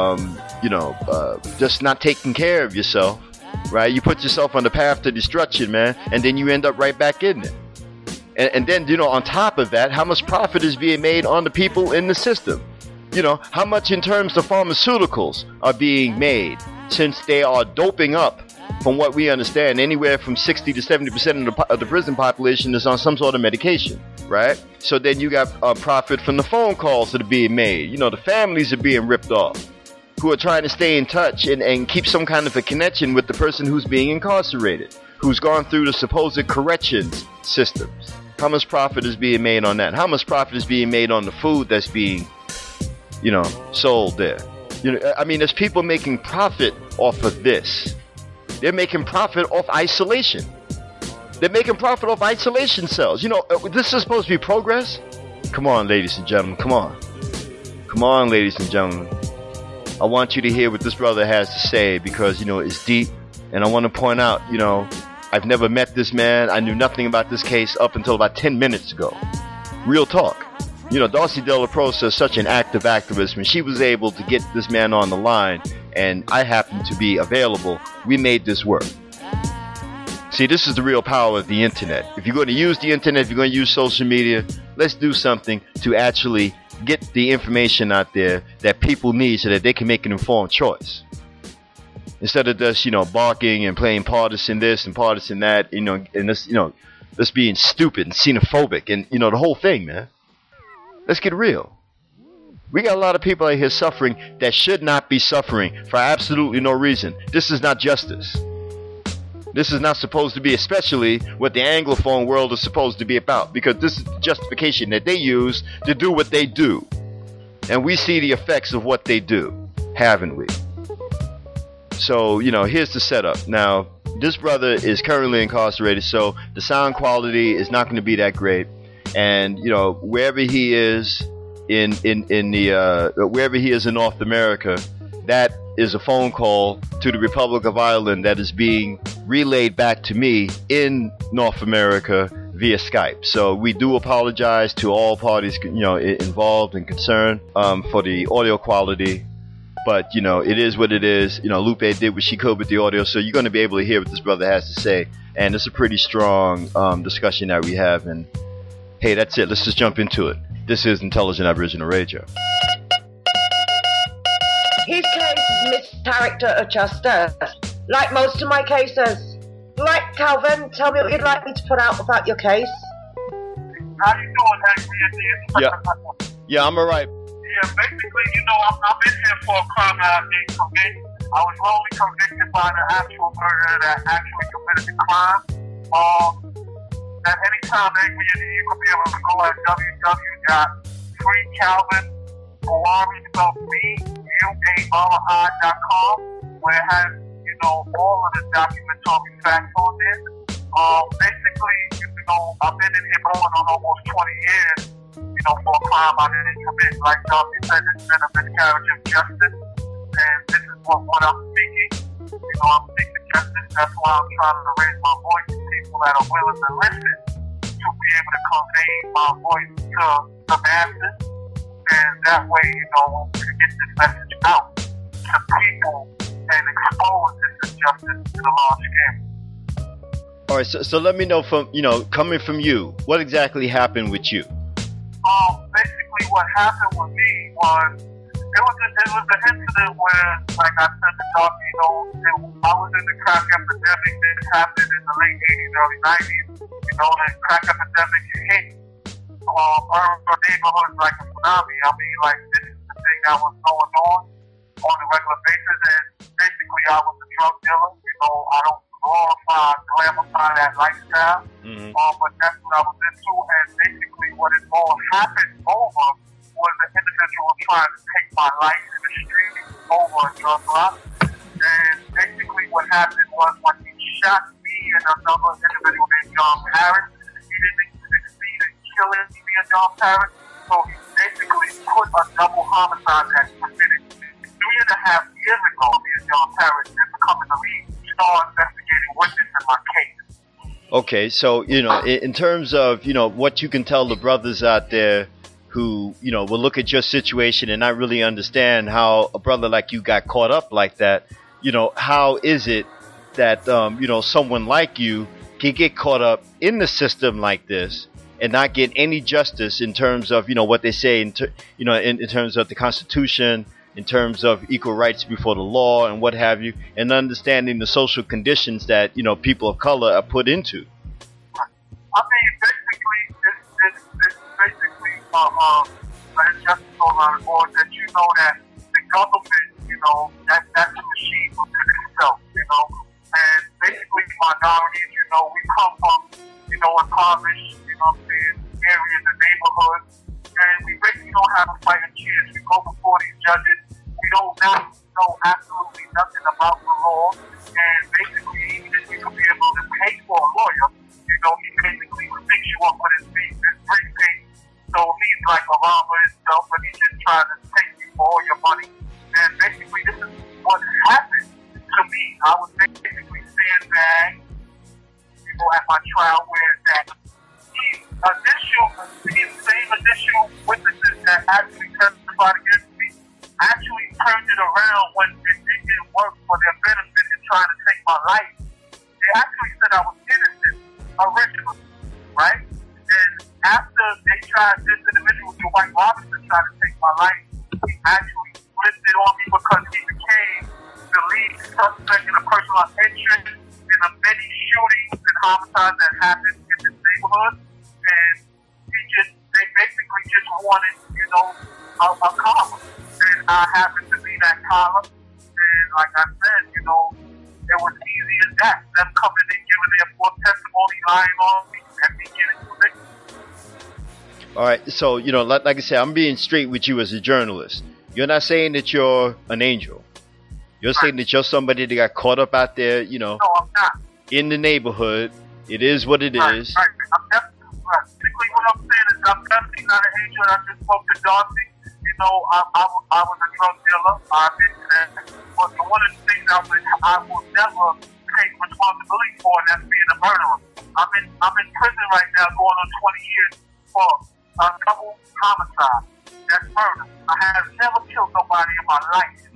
just not taking care of yourself, right? You put yourself on the path to destruction, man, and then you end up right back in it. And then, on top of that, how much profit is being made on the people in the system? You know, how much in terms of pharmaceuticals are being made, since they are doping up, from what we understand, anywhere from 60 to 70% of the prison population is on some sort of medication, right? So then you got profit from the phone calls that are being made. You know, the families are being ripped off, who are trying to stay in touch and keep some kind of a connection with the person who's being incarcerated, who's gone through the supposed corrections systems. How much profit is being made on that? How much profit is being made on the food that's being, sold there? There's people making profit off of this. They're making profit off isolation. They're making profit off isolation cells. This is supposed to be progress. Come on, ladies and gentlemen. Come on. Come on, ladies and gentlemen. I want you to hear what this brother has to say because, it's deep. And I want to point out, I've never met this man. I knew nothing about this case up until about 10 minutes ago. Real talk. Darcy De La Prosa is such an active activist. When she was able to get this man on the line and I happened to be available, we made this work. See, this is the real power of the internet. If you're going to use the internet, if you're going to use social media, let's do something to actually get the information out there that people need so that they can make an informed choice. Instead of just, barking and playing partisan this and partisan that, and this being stupid and xenophobic and, the whole thing, man. Let's get real. We got a lot of people out here suffering that should not be suffering for absolutely no reason. This is not justice. This is not supposed to be, especially what the Anglophone world is supposed to be about, because this is the justification that they use to do what they do. And we see the effects of what they do, haven't we? So, here's the setup. Now, this brother is currently incarcerated, so the sound quality is not going to be that great. And, wherever he is wherever he is in North America, that is a phone call to the Republic of Ireland that is being relayed back to me in North America via Skype. So we do apologize to all parties, involved and concerned, for the audio quality. But, you know, it is what it is. You know, Lupe did what she could with the audio, so you're going to be able to hear what this brother has to say. And it's a pretty strong discussion that we have. And, hey, that's it. Let's just jump into it. This is Intelligent Aboriginal Radio. His case is mischaracter of justice, like most of my cases. Like, Calvin, tell me what you'd like me to put out about your case. How you doing, Henry? Yeah, I'm alright. Yeah, basically, you know, I'm in here for a crime that I didn't commit. I was wrongly convicted by the actual murderer that actually committed the crime. At any time, Angry Indian, you can be able to go at www.freecalvin.com, where it has, you know, all of the documentary facts on it. Basically, you know, I've been in here going on almost 20 years, you know, for a crime I didn't commit. Like Darcy said, it's been a miscarriage of justice, and this is what I'm seeking. You know, I'm seeking justice. That's why I'm trying to raise my voice to people that are willing to listen, to be able to convey my voice to the masses, and that way, you know, we can get this message out to people and expose this injustice to the large scale. All right, so let me know from, you know, coming from you, what exactly happened with you? Basically what happened with me was, it was an incident where, like I said to Darcy, you know, I was in the crack epidemic. This happened in the late 80s, early 90s. You know, the crack epidemic hit urban neighborhoods like a tsunami. I mean, like, this is the thing that was going on a regular basis, and basically I was a drug dealer. You know, I don't glamify that lifestyle, but that's what I was into, and basically what it all happened over was an individual trying to take my life in the street over a drug lot, and basically what happened was when he shot me and another individual named John Parrott, he didn't succeed in killing me and John Parrott, so he basically put a double homicide that he committed 3.5 years ago, me and John Parrott, and becoming the lead investigating witness in my case. Okay, so, you know, in terms of, you know, what you can tell the brothers out there who, you know, will look at your situation and not really understand how a brother like you got caught up like that, you know, how is it that, you know, someone like you can get caught up in the system like this and not get any justice in terms of, you know, what they say, in terms of the Constitution, in terms of equal rights before the law and what have you, and understanding the social conditions that, you know, people of color are put into? I mean, basically, it's basically an injustice on the board that, you know, that the government, you know, that's a machine within itself, you know, and basically minorities, you know, we come from, you know, impoverished, you know what I'm saying, areas and neighborhoods, and we basically don't have a fighting chance. We go before these judges. We don't know absolutely nothing about the law, and basically, even if you could be able to pay for a lawyer, you know, he basically fix you up with his briefcase. So he's like a robber himself, and he's just trying to take you for all your money. And basically, this is what happened to me. I was basically sandbagged, you know, at my trial, where that these same additional witnesses that actually testified against me actually turned it around when it didn't work for their benefit in trying to take my life. They actually said I was innocent originally, right? And after they tried, this individual, Dwight Robinson, tried to take my life, he actually flipped it on me because he became the lead suspect in a personal interest in the many shootings and homicides that happened in this neighborhood. And they basically just wanted, you know, a collar. And I happened to be that collar. And like I said, you know, it was easy as that. Them coming and giving their full testimony, lying on me, and me getting convicted. All right, so, you know, like I said, I'm being straight with you as a journalist. You're not saying that you're an angel. You're saying that you're somebody that got caught up out there, you know, no, I'm not. In the neighborhood. It is what it is. Right. I'm definitely right. Basically, what I'm saying is I'm definitely not an angel. I just spoke to Darcy. You know, I was a drug dealer. I admit that. But one of the things I will never take responsibility for, and that's being a murderer. I'm in prison right now, going on 20 years for a double homicide. That's murder. I have never killed nobody in my life. Mm-hmm.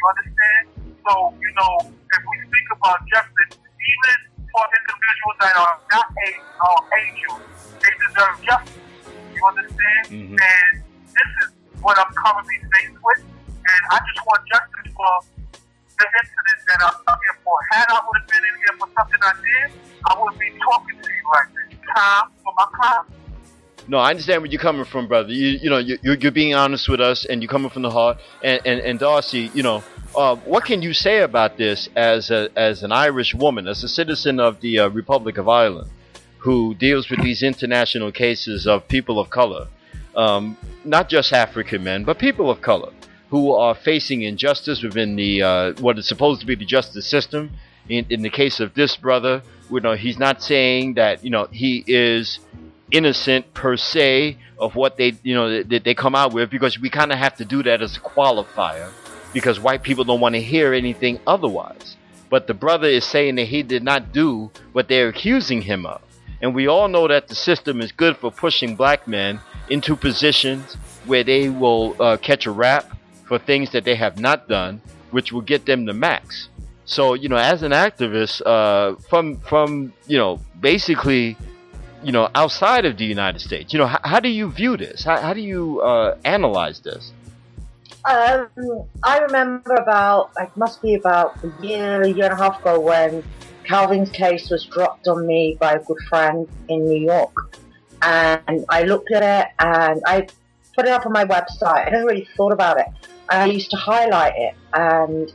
You understand? So, you know, if we speak about justice, even for individuals that are not angels, they deserve justice. You understand? And this is what I'm currently faced with. And I just want justice for the incidents that I'm here for. Had I would have been in here for something I did, I would be talking to you like this. Time for my crime. No, I understand where you're coming from, brother. You're being honest with us, and you're coming from the heart. And Darcy, you know, what can you say about this as an Irish woman, as a citizen of the Republic of Ireland, who deals with these international cases of people of color, not just African men, but people of color, who are facing injustice within the what is supposed to be the justice system? In the case of this brother, you know, he's not saying that, you know, he is innocent per se of what they, you know, that they come out with, because we kind of have to do that as a qualifier, because white people don't want to hear anything otherwise. But the brother is saying that he did not do what they're accusing him of. And we all know that the system is good for pushing black men into positions where they will catch a rap for things that they have not done, which will get them the max. So, you know, as an activist, from you know, basically, you know, outside of the United States, you know, how do you view this? How do you analyze this? I remember it must be about a year and a half ago, when Calvin's case was dropped on me by a good friend in New York. And I looked at it and I put it up on my website. I never really thought about it. I used to highlight it, and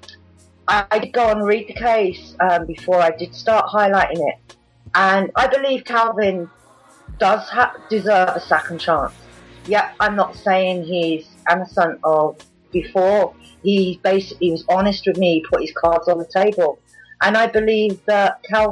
I did go and read the case before I did start highlighting it. And I believe Calvin does deserve a second chance. Yeah, I'm not saying he's innocent of before. He basically was honest with me, put his cards on the table. And I believe that I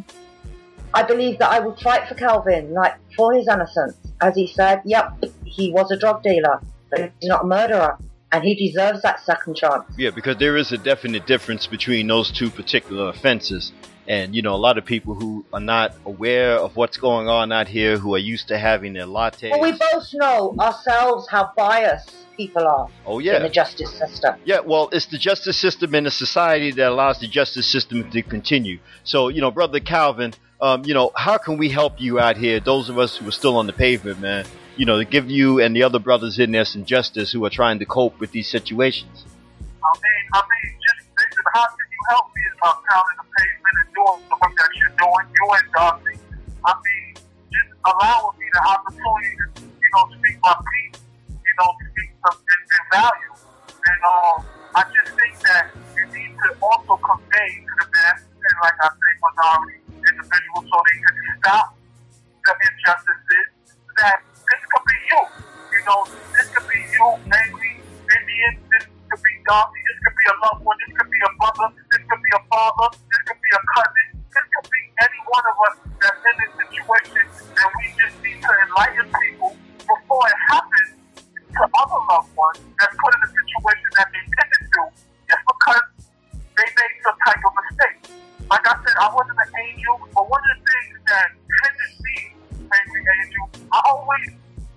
would fight for Calvin, like, for his innocence. As he said, yep, he was a drug dealer, but he's not a murderer. And he deserves that second chance. Yeah, because there is a definite difference between those two particular offenses. And, you know, a lot of people who are not aware of what's going on out here, who are used to having their lattes. Well, we both know ourselves how biased people are in the justice system. Yeah, well, it's the justice system in a society that allows the justice system to continue. So, you know, Brother Calvin, you know, how can we help you out here, those of us who are still on the pavement, man, you know, to give you and the other brothers in there some justice who are trying to cope with these situations? I mean, just basically, how can you help me about pounding the pavement and doing the work that you're doing, you and Darcy? I mean, just allowing me the opportunity to, you know, speak my piece, you know, speak some in value. And I just think that you need to also convey to the mass, and like I say, minority individuals, so they can stop the injustices, that this could be you. You know, this could be you, angry Indian. This could be Darcy. This could be a loved one. This could be a brother. This could be a father. This could be a cousin. This could be any one of us that's in this situation. And we just need to enlighten people before it happens to other loved ones that's put in a situation that they didn't do just because they made some type of mistake. Like I said, I wasn't an angel, but one of the things that tended me, Angry Angel, I always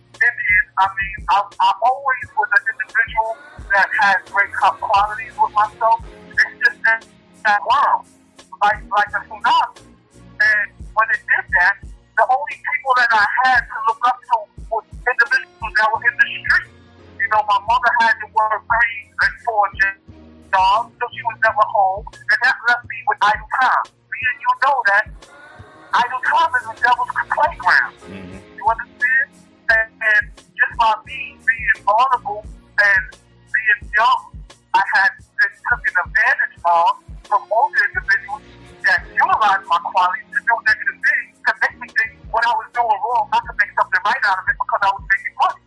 was an individual that had great qualities with myself. It's just that world, like a tsunami. And when it did that, the only people that I had to look up to was individuals that were in the street. You know, my mother had to work 3 and 4 jobs, so she was never home, and that left me with idle time. And you know that idle time is the devil's playground. You understand? And just by me being vulnerable and being young, I had been taken advantage of from older individuals that utilized my qualities to do negative things, to make me think what I was doing wrong, not to make something right out of it because I was making money.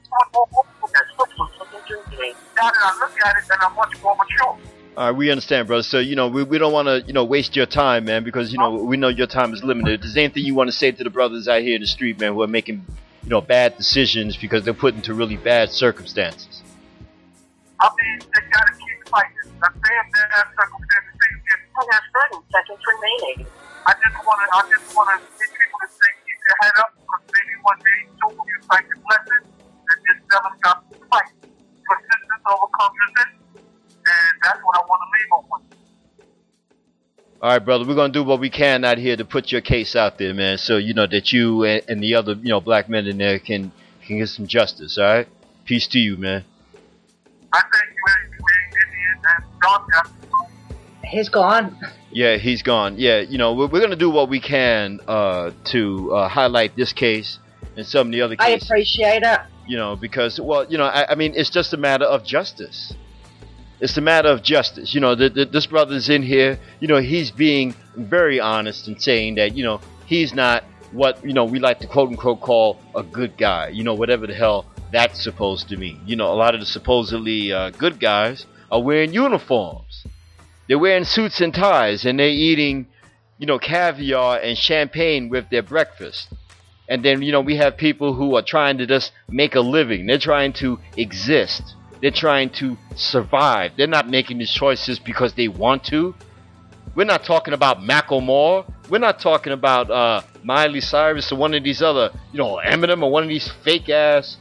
Now that I look at it, then I'm much more mature. All right, we understand, brother. So, you know, we don't want to, you know, waste your time, man, because, you know, we know your time is limited. Is there anything you want to say to the brothers out here in the street, man, who are making, you know, bad decisions because they're put into really bad circumstances? I mean, they got to keep fighting. The same bad circumstances, things get 30 seconds remaining. I just want to get people to say, keep your head up, because maybe one day soon you fight your blessings and just never stop fighting. Persistence overcomes resistance. And that's want to leave them with. All right, brother, we're going to do what we can out here to put your case out there, man, so, that you and the other, black men in there can get some justice, all right? Peace to you, man. I thank you, Indian, and John. He's gone. Yeah, he's gone. Yeah, we're going to do what we can to highlight this case and some of the other cases. I appreciate it. Because, I mean, it's just a matter of justice. It's a matter of justice. This brother's in here. He's being very honest and saying that, he's not what, we like to quote unquote call a good guy. Whatever the hell that's supposed to mean. A lot of the supposedly good guys are wearing uniforms. They're wearing suits and ties, and they're eating, caviar and champagne with their breakfast. And then, we have people who are trying to just make a living. They're trying to exist. They're trying to survive. They're not making these choices because they want to. We're not talking about Macklemore. We're not talking about Miley Cyrus or one of these other, Eminem or one of these fake ass,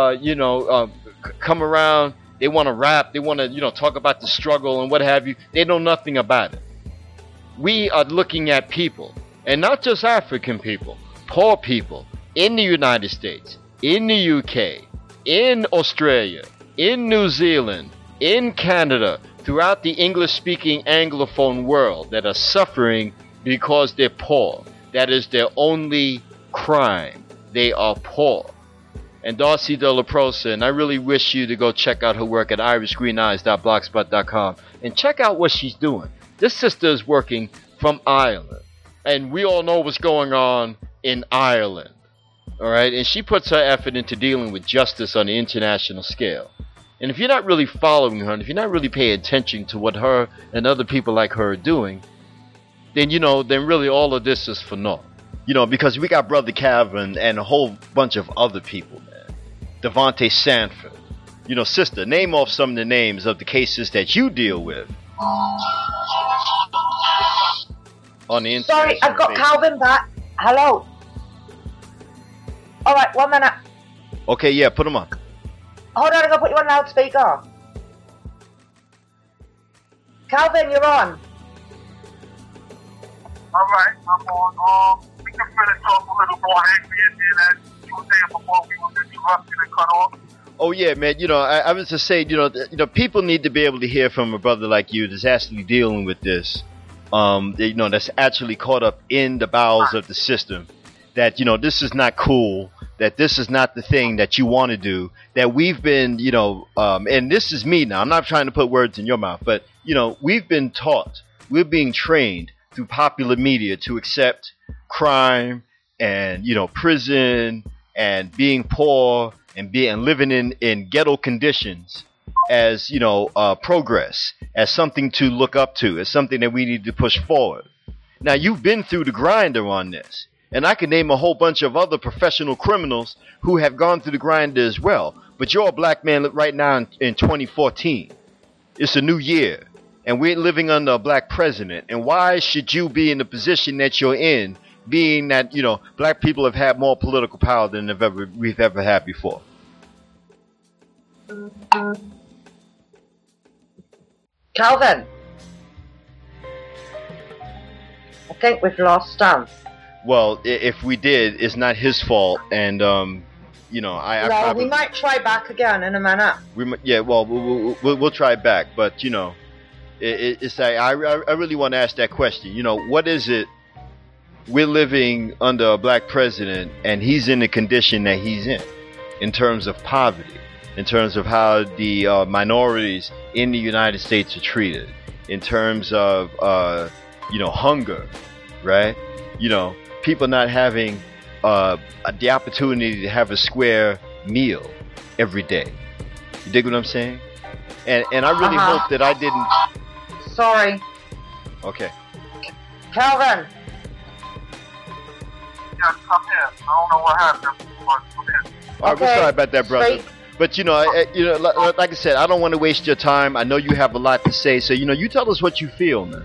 come around. They want to rap. They want to, talk about the struggle and what have you. They know nothing about it. We are looking at people, and not just African people, poor people in the United States, in the UK, in Australia, in New Zealand, in Canada, throughout the English-speaking Anglophone world that are suffering because they're poor. That is their only crime. They are poor. And Darcy De La Prosa, and I really wish you to go check out her work at irishgreeneyes.blogspot.com and check out what she's doing. This sister is working from Ireland, and we all know what's going on in Ireland. All right, and she puts her effort into dealing with justice on the international scale. And if you're not really following her, and if you're not really paying attention to what her and other people like her are doing, then then really all of this is for naught. Because we got Brother Calvin and a whole bunch of other people, man. Devontae Sanford. Sister, name off some of the names of the cases that you deal with on the international Sorry, I've got basis. Calvin back. Hello. All right, 1 minute. Okay, yeah, put him on. Hold on, I'm going to put you on loudspeaker. Calvin, you're on. All right, I'm on. We can finish off a little more angry as you were saying before we were interrupted and cut off. Oh yeah, man. I was just saying, people need to be able to hear from a brother like you that's actually dealing with this. That's actually caught up in the bowels of the system. That this is not cool. That this is not the thing that you want to do. That we've been, and this is me now. I'm not trying to put words in your mouth, but we've been taught. We're being trained through popular media to accept crime and prison and being poor and living in ghetto conditions as progress, as something to look up to, as something that we need to push forward. Now you've been through the grinder on this, and I can name a whole bunch of other professional criminals who have gone through the grinder as well. But you're a black man right now in 2014. It's a new year. And we're living under a black president. And why should you be in the position that you're in, being that, black people have had more political power than we've ever had before? Calvin. I think we've lost him. Well, if we did, it's not his fault. And, we might try back again in a minute. We'll try back. But, it's like I really want to ask that question. What is it? We're living under a black president, and he's in the condition that he's in terms of poverty, in terms of how the minorities in the United States are treated, in terms of hunger, right? People not having the opportunity to have a square meal every day. You dig what I'm saying? And I really hope that I didn't. Sorry. Okay. Calvin. Yeah, come here. I don't know what happened, but come here. All right, we're sorry about that, brother. But like I said, I don't want to waste your time. I know you have a lot to say, so you tell us what you feel, man.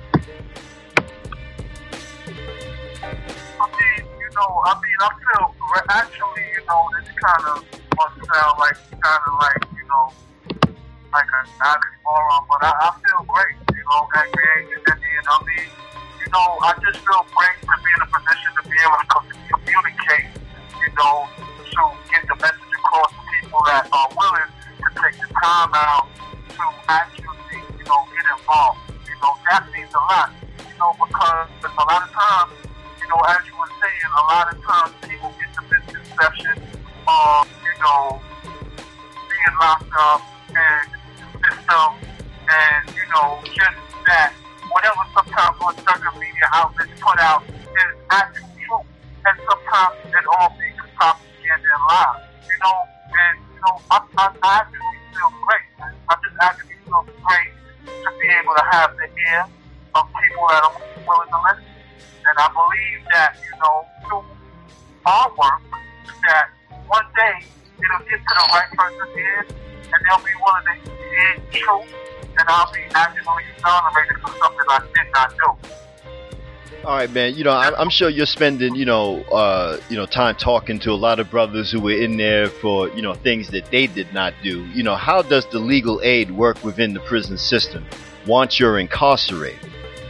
I feel actually, this kind of must sound like like an oxymoron, but I feel great. Angry Indian. I mean, you know, I just feel great to be in a position to be able to communicate, you know, to get the message across to people that are willing to take the time out to actually, you know, get involved. You know, that means a lot, you know, because a lot of times, you know, as you were saying, a lot of times people get the misconception of, you know, being locked up and system and, you know, just that whatever sometimes on certain media outlets put out is actual truth. And sometimes it all being propaganda and lies, you know. And, you know, I actually feel great. I just actually feel great to be able to have the ear of people that are willing to listen. And I believe that, you know, through our work, that one day it'll get to the right person's ears and they'll be willing to hear truth, and I'll be actually exonerated for something I did not do. All right, man. You know, I'm sure you're spending, time talking to a lot of brothers who were in there for, you know, things that they did not do. You know, how does the legal aid work within the prison system once you're incarcerated?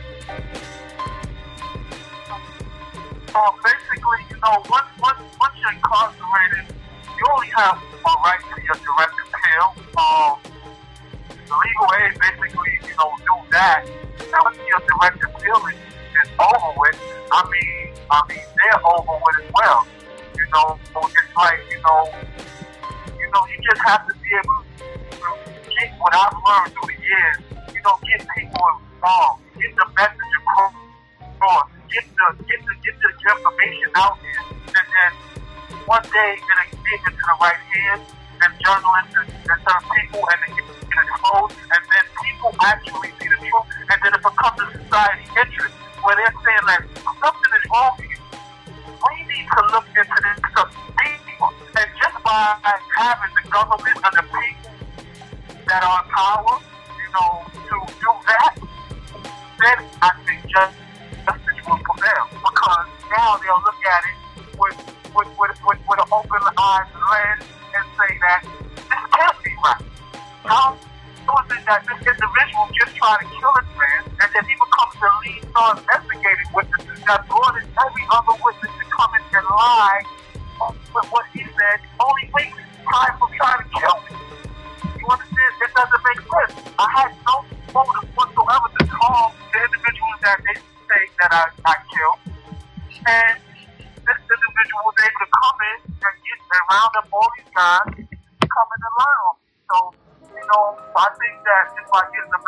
Basically, you know, once you're incarcerated, you only have a right to your direct appeal. The legal aid basically, you know, do that. Once your direct appeal is over with, I mean, they're over with as well. You know, so it's like, you just have to be able to get what I've learned through the years. You know, get people involved, get the message across, get the information out there, and then one day it'll get into the right hands, and journalists and certain people, and it gets exposed, and then people actually see the truth, and then it becomes a society interest where they're saying that something is wrong here. We need to look into this stuff deeper, and just by having the government and the people that are in power, you know, to do that, then I think justice will prevail, because now they'll look at it with an open eyes lens and say that this can't be right. How is it that this individual just tried to kill his man, and then he becomes the lead star investigating witnesses that brought in every other witness to come in and lie with what he said, only wastes time for trying to kill me? You understand? It doesn't make sense. I had no motive whatsoever to harm the individuals that they say that I killed, and this individual was able to come in and round up all these guys to come in and lie on me. So, you know, I think that if I get the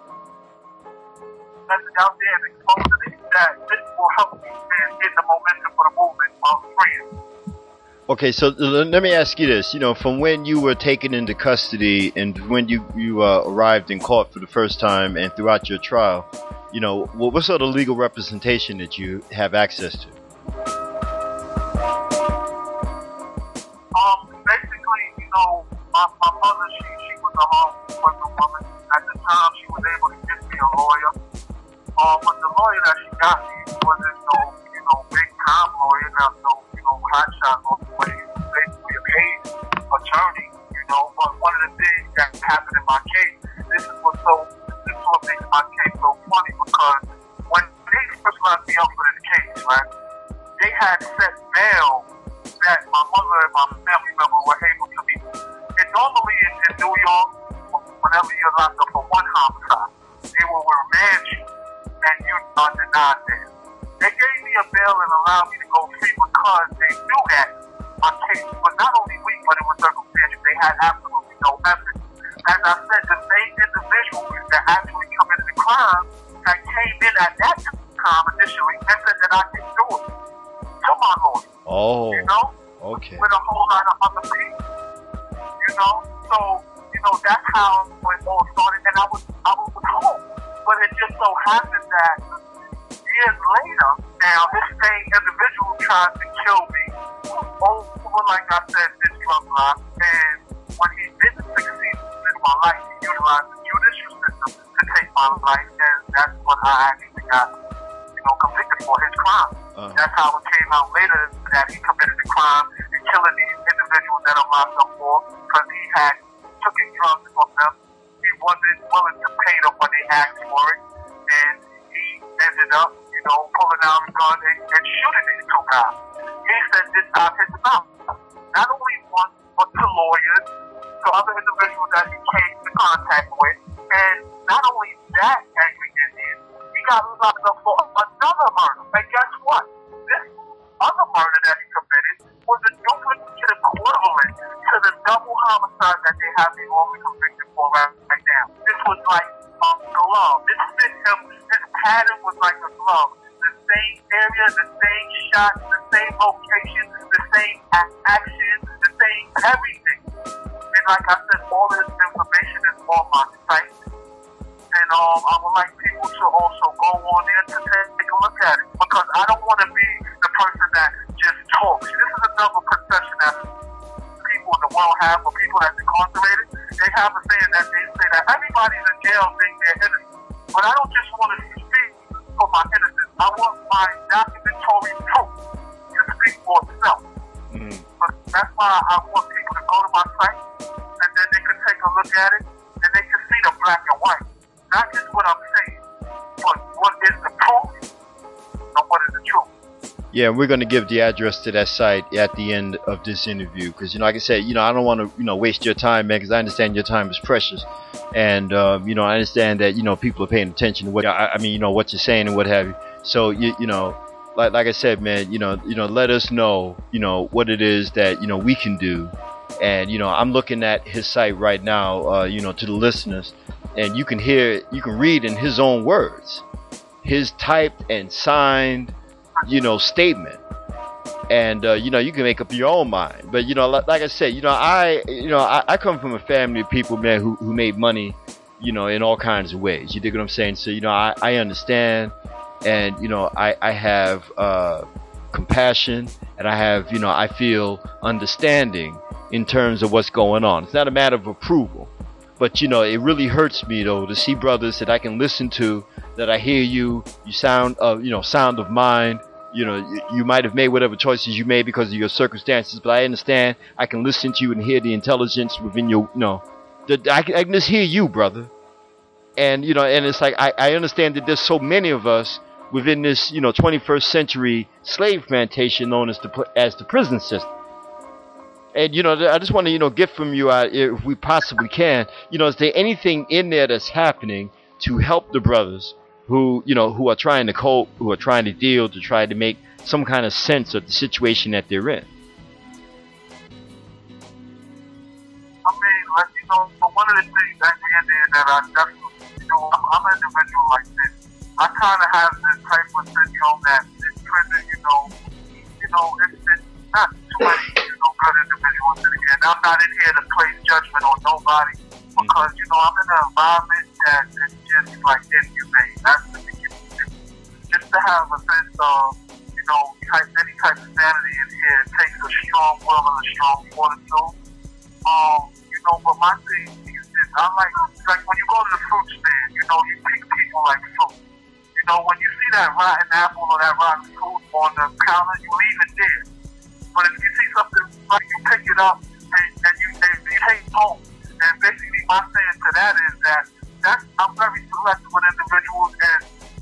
message out there and expose it, that this will help me and get the momentum for the movement of freedom. Okay, so let me ask you this. You know, from when you were taken into custody and when you arrived in court for the first time and throughout your trial, you know, what sort of legal representation did you have access to? Basically, you know, my mother, she was a hard-working woman. At the time, she was able to get me a lawyer. But the lawyer that she got me wasn't no big-time lawyer, not no, hotshot lawyer. He was basically a paid attorney, you know. But one of the things that happened in my case, this is what makes my case so funny, because when they first let me up for this case, right, they had set bail that my mother and my family member were able to meet. And normally in New York, whenever you're locked up for one homicide, they will remand you and you are denied bail. They gave me a bail and allowed me to go free because they knew that my case was not only weak, but it was circumstantial. They had absolutely no evidence. As I said, the same individuals that actually committed the crime that came in at that time initially and said that I could do it to my lawyer. Oh. You know? Okay. With a whole lot of other people. You know? So, you know, that's how it all started. And I was home. But it just so happened that years later, now this same individual tried to kill me over, like I said, this drug life. And when he didn't succeed in my life, he utilized the judicial system to take my life. And that's when I actually got, convicted for his crime. That's how it came out later that he committed the crime and killing these individuals that I'm locked up for, because he had taken drugs from them. He wasn't willing to pay them when they asked for it. ended up, pulling out a gun and shooting these two guys. He said this out his mouth. Not only one, but to lawyers, to other individuals that he came into contact with. And not only that, Angry Indian, he got locked up for another murder. And guess what? This other murder that he committed was a duplicate equivalent to the double homicide that they have him only convicted for right now. This was like a glove. This fit him. His pattern was like a glove. The same area, the same shot, the same location, the same action, the same everything. And like I said, all of this information is on my site. And I would like people to also go on there to take a look at it. Because I don't want to be the person that just talks. This is another perception that people in the world have, or people that's incarcerated. They have a saying that they say that everybody's in jail being their innocent. But I don't just want to speak for my innocence. I want my documentary proof to speak for itself. But that's why I want people to go to my site, and then they can take a look at it, and they can see the black and white. Not just what I'm saying, but what is the proof and what is the truth. Yeah, we're going to give the address to that site at the end of this interview because, like I said, I don't want to, waste your time, man, because I understand your time is precious. And, I understand that, people are paying attention to what, what you're saying and what have you. So, like I said, man, let us know, what it is that, we can do. And, I'm looking at his site right now, to the listeners, and you can read in his own words, his typed and signed, statement. And, you can make up your own mind. But, like I said, I come from a family of people, man, who made money, in all kinds of ways. You dig what I'm saying? So, I understand. And, I have compassion, and I have, I feel understanding in terms of what's going on. It's not a matter of approval, but, it really hurts me, though, to see brothers that I can listen to, that I hear you sound of mind. You might have made whatever choices you made because of your circumstances, but I understand. I can listen to you and hear the intelligence within your, I can just hear you, brother. And, and it's like, I understand that there's so many of us within this, 21st century slave plantation known as the prison system. And, I just want to, get from you, if we possibly can, is there anything in there that's happening to help the brothers who are trying to cope, who are trying to deal, to try to make some kind of sense of the situation that they're in? I mean, one of the things that I definitely, I'm an individual like this. I kind of have this type of syndrome that in prison, it's not too many, good individuals in here. And I'm not in here to place judgment on nobody because, I'm in an environment that is just like inhumane. That's the beginning. Just to have a sense of, any type of sanity in here, it takes a strong will and a strong fortitude. But my thing is I like when you go to the fruit stand, you pick people like fruit. When you see that rotten apple or that rotten fruit on the counter, you leave it there. But if you see something like you pick it up and you take it home. And basically my saying to that is that I'm very selective with individuals, and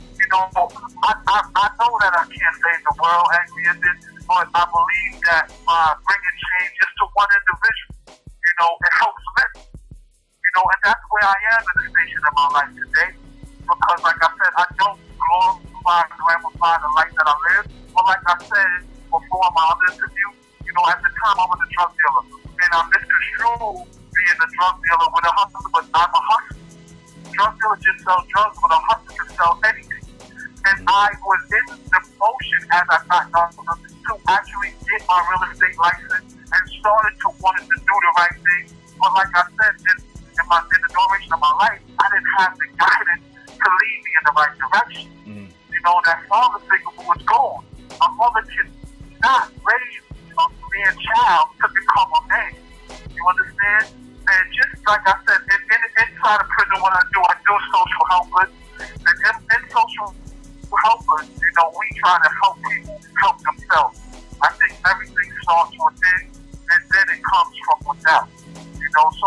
I know that I can't save the world, Angry Indian, but I believe that by bringing change just to one individual, it helps many. And that's where I am in the station of my life today. Because like I said, I don't glorify and glamify the life that I live. But like I said before in my other interview, at the time I was a drug dealer. And I misconstrued being a drug dealer with a hustler, but I'm a hustler. Drug dealer just sells drugs, but a hustler can sell anything. And I was in the motion as I got younger to actually get my real estate license and started to want to do the right thing. But like I said, in the duration of my life, I didn't have the guidance to lead me in the right direction. That father figure was gone. My mother could not raise a man child to become a man. You understand? And just like I said, inside of prison, what I do social helpers. And in social helpers, we try to help people help themselves. I think everything starts within, and then it comes from without. So,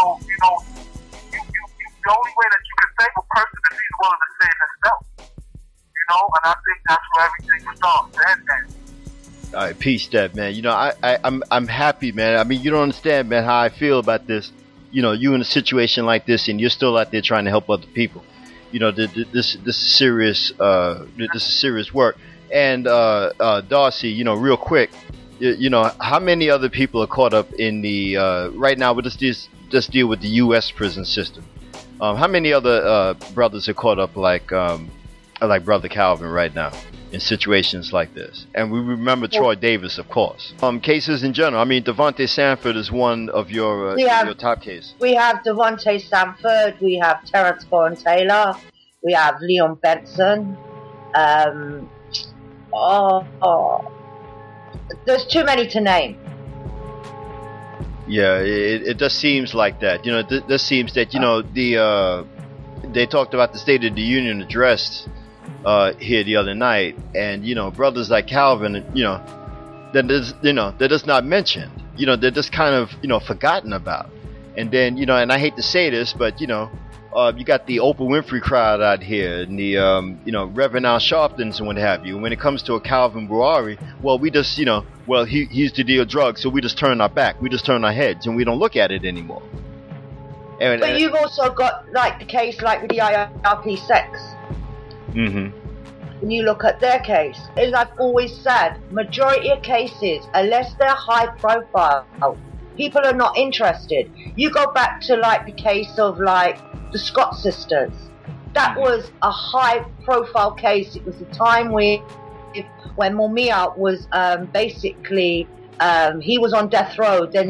the only way that you can save a person is he's willing to save himself. and I think that's where everything starts and ends. All right, peace, Dad, man. You know, I'm happy, man. I mean, you don't understand, man, how I feel about this. You know, you in a situation like this, and you're still out there trying to help other people. You know, this is serious. This is serious work. And Darcy, you know, real quick, you know, how many other people are caught up in the right now? We'll just deal with the U.S. prison system. How many other brothers are caught up like Brother Calvin right now in situations like this? And we remember Troy Davis, of course. Cases in general. I mean, Devontae Sanford is one of your top cases. We have Devontae Sanford. We have Terrence Bowen-Taylor. We have Leon Benson. There's too many to name. Yeah, it just seems like that. You know, this seems that, you know, they talked about the State of the Union address here the other night, and you know, brothers like Calvin, you know, they're just not mentioned. You know, they're just kind of, you know, forgotten about. And then, you know, and I hate to say this, but you know, you got the Oprah Winfrey crowd out here, and the you know, Reverend Al Sharptons and what have you. When it comes to a Calvin Buari, well, we just, you know, well, he used to deal drugs, so we just turn our back, we just turn our heads, and we don't look at it anymore. But you've also got like the case like with the IRP sex. Mm-hmm. When you look at their case, as I've always said, majority of cases, unless they're high profile, people are not interested. You go back to like the case of like the Scott sisters. That was a high profile case. It was the time when Mumia was basically he was on death row. Then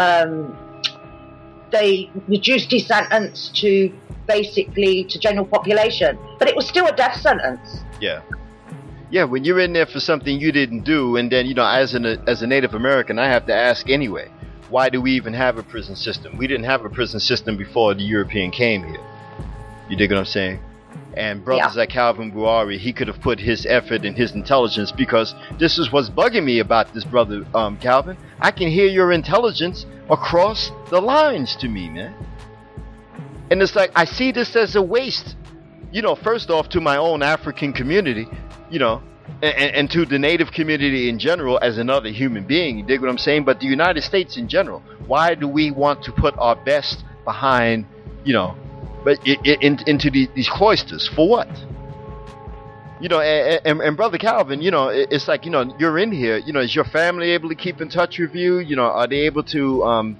they reduced his sentence to basically to general population, but it was still a death sentence. Yeah, when you're in there for something you didn't do, and then, you know, as a Native American, I have to ask anyway, why do we even have a prison system? We didn't have a prison system before the European came here. You dig what I'm saying? And brothers like Calvin Buari, he could have put his effort and his intelligence, because this is what's bugging me about this brother, Calvin. I can hear your intelligence across the lines to me, man. And it's like, I see this as a waste. You know, first off, to my own African community, you know, and to the Native community in general as another human being. You dig what I'm saying? But the United States in general, why do we want to put our best behind, you know, but into these cloisters? For what? You know, and Brother Calvin, you know, it's like, you know, you're in here, you know, is your family able to keep in touch with you? You know, are they able to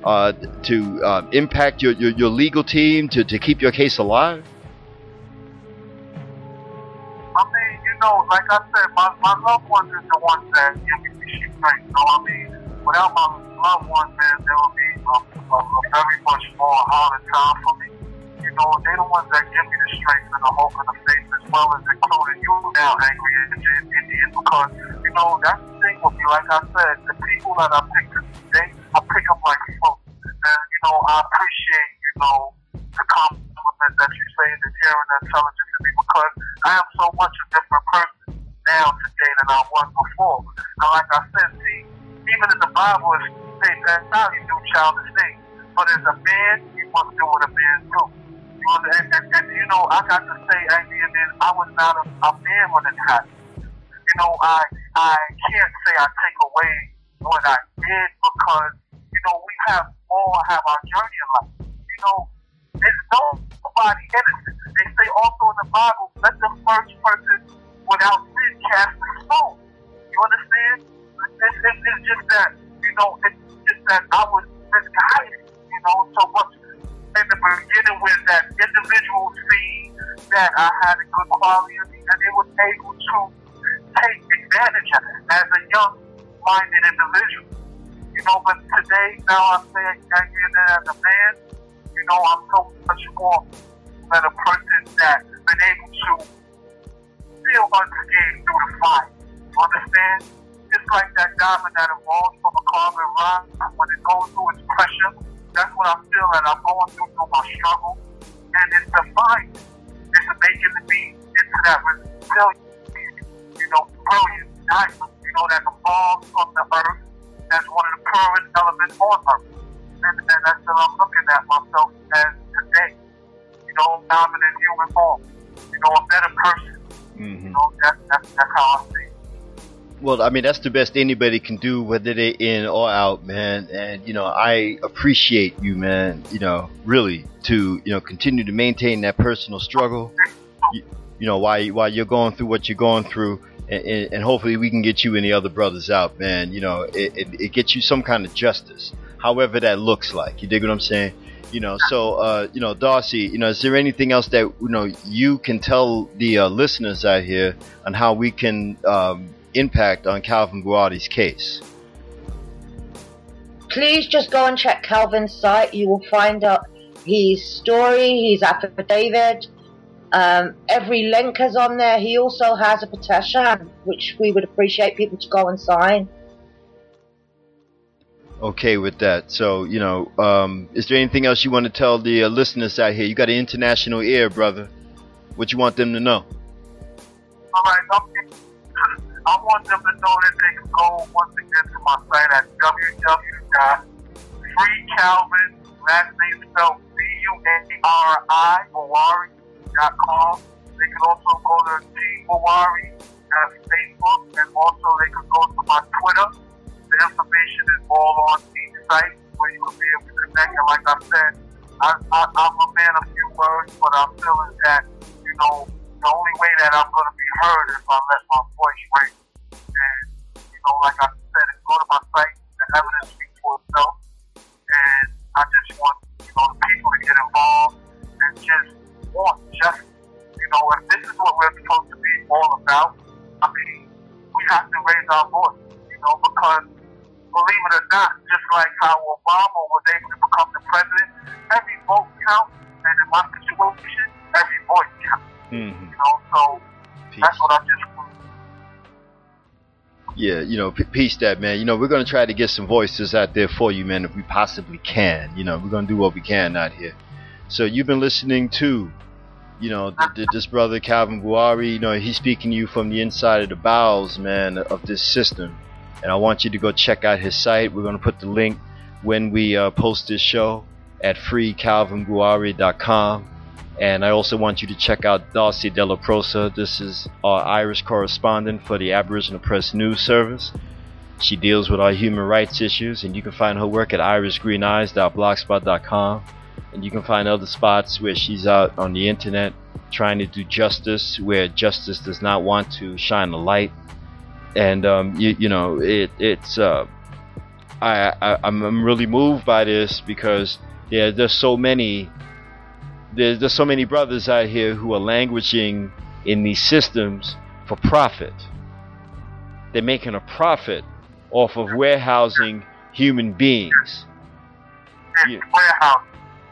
impact your legal team to keep your case alive? I mean, you know, like I said, my loved ones is the ones that give me the strength. So I mean, without my loved ones, man, there would be a very much more harder time for me. You know, they're the ones that give me the strength and the hope and the faith, as well as including you now, Angry Indian, because, you know, that's the thing with me. Like I said, the people that I pick today, I pick up like folks. And, you know, I appreciate, you know, the compliment that you say and hearing the intelligence to me, because I am so much a different person now today than I was before. And like I said, see, even in the Bible it says that now you do childish things, but as a man, you must do what a man do. And you know, I got to say, Angry, and then I was not a man when it happened. You know, I can't say I take away what I did, because, you know, we all have our journey in life. You know, there's nobody innocent. They say also in the Bible, let the first person without sin cast the stone. You understand? It's just that, you know, it's just that I was misguided, you know, so much in the beginning when that individual see that I had a good quality of me, and they was able to take advantage of it as a young-minded individual. You know, but today, now I say, as a man, you know, I'm so much more than a person that's been able to feel unscathed through the fire. You understand? Just like that diamond that evolves from a carbon rock, when it goes through its pressure, that's what I feel that I'm going through my struggle. And it's the fire. It's making me into that resilient, you know, brilliant diamond, you know, that evolves from the earth as one of the purest elements on earth. And that's what I'm looking at myself as today. You know, I'm in human form. You know, a better person. You know, that's how I see it. Well, I mean, that's the best anybody can do, whether they're in or out, man. And, you know, I appreciate you, man, you know, really, to, you know, continue to maintain that personal struggle, you know, while you're going through what you're going through. And hopefully we can get you and the other brothers out, man. You know, it gets you some kind of justice, however that looks like. You dig what I'm saying? You know, so, you know, Darcy, you know, is there anything else that, you know, you can tell the listeners out here on how we can impact on Calvin Guardi's case? Please just go and check Calvin's site. You will find out his story, his affidavit. Every link is on there. He also has a petition, which we would appreciate people to go and sign. Okay with that. So, you know, is there anything else you want to tell the listeners out here? You got an international ear, brother. What you want them to know? All right, I want them to know that they can go once again to my site at www.freecalvin, last name spelled Buari, Buari.com. They can also go to T Buari at Facebook, and also they can go to my Twitter. The information is all on each site where you can be able to connect. And like I said, I'm a man of few words, but I'm feeling that, you know, the only way that I'm going to be heard is if I let my voice ring. And, you know, like I said, if you go to my site, the evidence speaks for itself. And I just want, you know, the people to get involved and just want justice. You know, if this is what we're supposed to be all about, I mean, we have to raise our voice, you know, because believe it or not, just like how Obama was able to become the president, every vote counts, and in my situation, every voice counts. You know, so that's what I just want. Yeah, you know, peace that, man. You know, we're going to try to get some voices out there for you, man, if we possibly can. You know, we're going to do what we can out here. So you've been listening to, you know, this brother Calvin Guari. You know, he's speaking to you from the inside of the bowels, man, of this system. And I want you to go check out his site. We're going to put the link when we post this show at freecalvinguari.com. And I also want you to check out Darcy Della Prosa. This is our Irish correspondent for the Aboriginal Press News Service. She deals with our human rights issues, and you can find her work at irishgreeneyes.blogspot.com. And you can find other spots where she's out on the internet trying to do justice where justice does not want to shine a light. And you know, I'm really moved by this because there's so many brothers out here who are languishing in these systems for profit. They're making a profit off of warehousing human beings. Warehousing,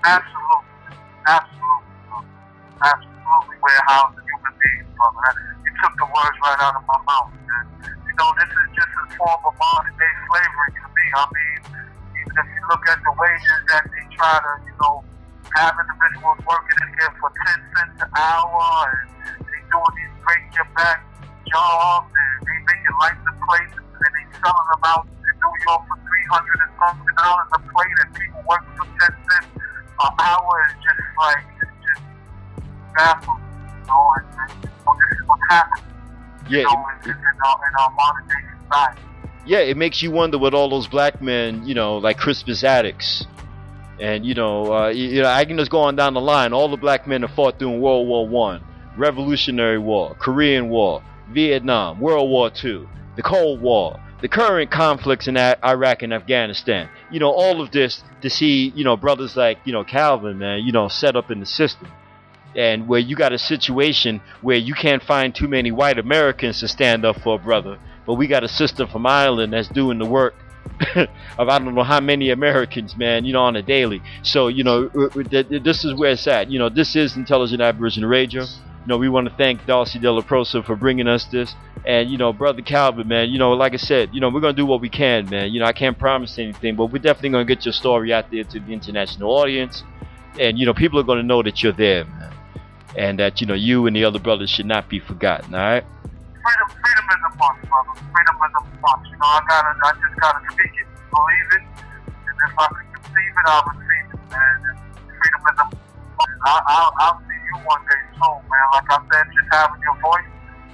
absolutely warehousing human beings, brother. You took the words right out of my mouth. You know, this is just a form of modern day slavery to me. I mean, even if you look at the wages that they try to, you know, have individuals working in here for 10 cents an hour, and they doing these break your back jobs, and they making license plates, and they selling them out in New York for $300 and something a plate, and people working for 10 cents an hour. Is just like, it's just baffling, you know, and this is what's happening. Yeah, you know, in our modern day society. Yeah, it makes you wonder what all those black men, you know, like Crispus Attucks, and you know, I can just go on down the line. All the black men that fought during World War I, Revolutionary War, Korean War, Vietnam, World War II, the Cold War, the current conflicts in Iraq and Afghanistan. You know, all of this to see, you know, brothers like, you know, Calvin, man, you know, set up in the system. And where you got a situation where you can't find too many white Americans to stand up for a brother, but we got a sister from Ireland that's doing the work of I don't know how many Americans, man, you know, on a daily. So, you know, this is where it's at. You know, this is Intelligent Aboriginal Radio. You know, we want to thank Darcy Della Prosa for bringing us this. And, you know, Brother Calvin, man, you know, like I said, you know, we're going to do what we can, man. You know, I can't promise anything, but we're definitely going to get your story out there to the international audience. And, you know, people are going to know that you're there, man. And that, you know, you and the other brothers should not be forgotten, all right? Freedom is a must, brother. Freedom is a must. You know, I just gotta speak it, believe it, and if I can conceive it, I'll receive it, man. And freedom is a must. I'll see you one day soon, man. Like I said, just having your voice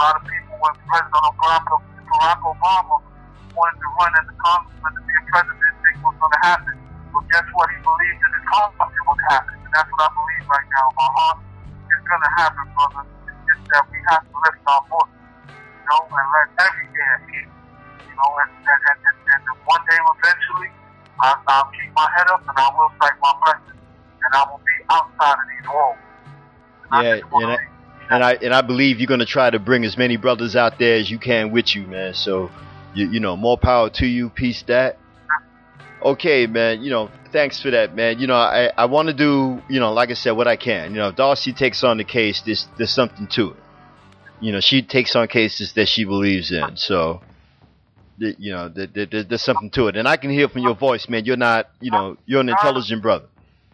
lot of people, when President Barack Obama wanted to run as a congressman to be a president, think was going to happen. But guess what? He believed in his heart it would happen. And that's what I believe right now. My heart is going to happen, brother. It's just that we have to lift our voice, you know, and let every ear hear. You know, and one day eventually, I'll keep my head up and I will cite my blessings. And I will be outside of these walls. And I believe you're gonna try to bring as many brothers out there as you can with you, man. So, you know, more power to you. Peace that. Okay, man. You know, thanks for that, man. You know, I want to do, you know, like I said, what I can. You know, if Darcy takes on the case, there's something to it. You know, she takes on cases that she believes in. So, you know, there's something to it. And I can hear from your voice, man. You're not, you know, you're an intelligent brother.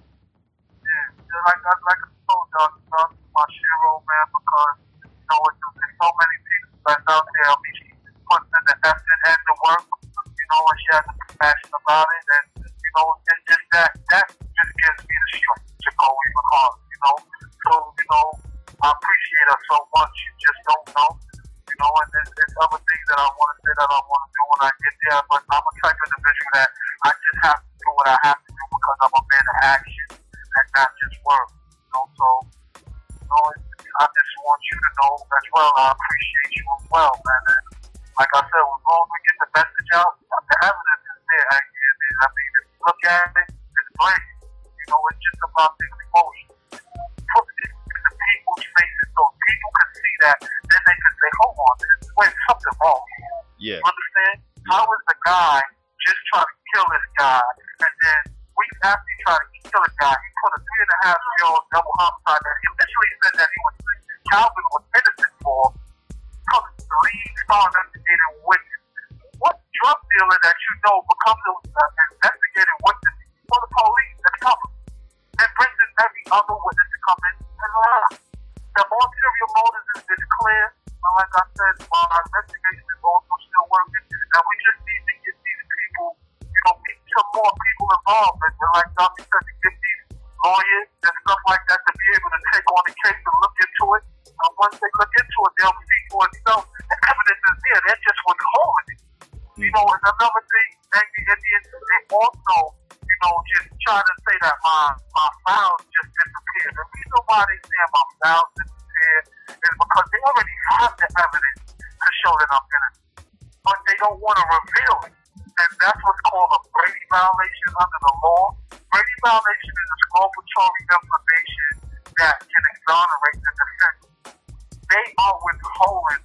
Like I told y'all, my hero, man, because, you know, there's so many people that's out there. I mean, she puts in the effort and the work, you know, and she has a passion about it, and, you know, it's just that just gives me the strength to go even harder, you know. So, you know, I appreciate her so much, you just don't know, you know, and there's other things that I want to say that I want to do when I get there, but I'm a type of individual that I just have to do what I have to do because I'm a man of action and not just words, you know. So, you know, I just want you to know as well, I appreciate you as well, man. And like I said, as long as we get the message out, the evidence is there. I mean, if you look at it, it's blatant. You know, it's just about the exposure. Put it in the people's faces so people can see that, then they can say, hold on, wait, something wrong here. Yeah. Understand? How is the guy just trying to kill this guy, and then weeks after he tried to kill a guy, he put a 3.5-year-old double homicide that he initially said that Calvin was innocent for, put the lead star investigating witness. What drug dealer that you know becomes an investigating witness for the police and cover and brings in every other witness to come in and lie? The ulterior motive is clear, and like I said, while our investigation is also still working, and we just need to get these people, you know, get some more people involved, and like Dr. said, to get these lawyers and stuff like that to be able to take on the case and look into it. And once they look into it, they'll see for itself. The evidence is there. They're just withholding it. You know, and another thing, the Indians, they also, you know, just try to say that my files just disappeared. The reason why they say my files disappeared is because they already have the evidence to show that I'm innocent. But they don't want to reveal it. And that's what's called a Brady violation under the law. Brady violation is exculpatory information that can exonerate the defendant. They are withholding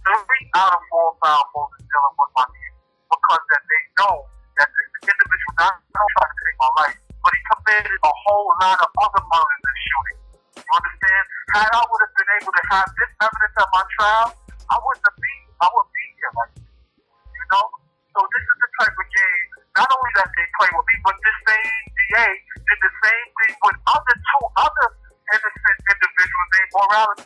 3 out of 4 foul motives dealing with my case because that they know that the individual not trying to take my life, but he committed a whole lot of other murders and shootings. You understand? Had I would have been able to have this evidence at my trial, I would be here like this. You know? So this is the type of game, not only that they play with me, but this same DA did the same thing with 2 other innocent individuals named Morales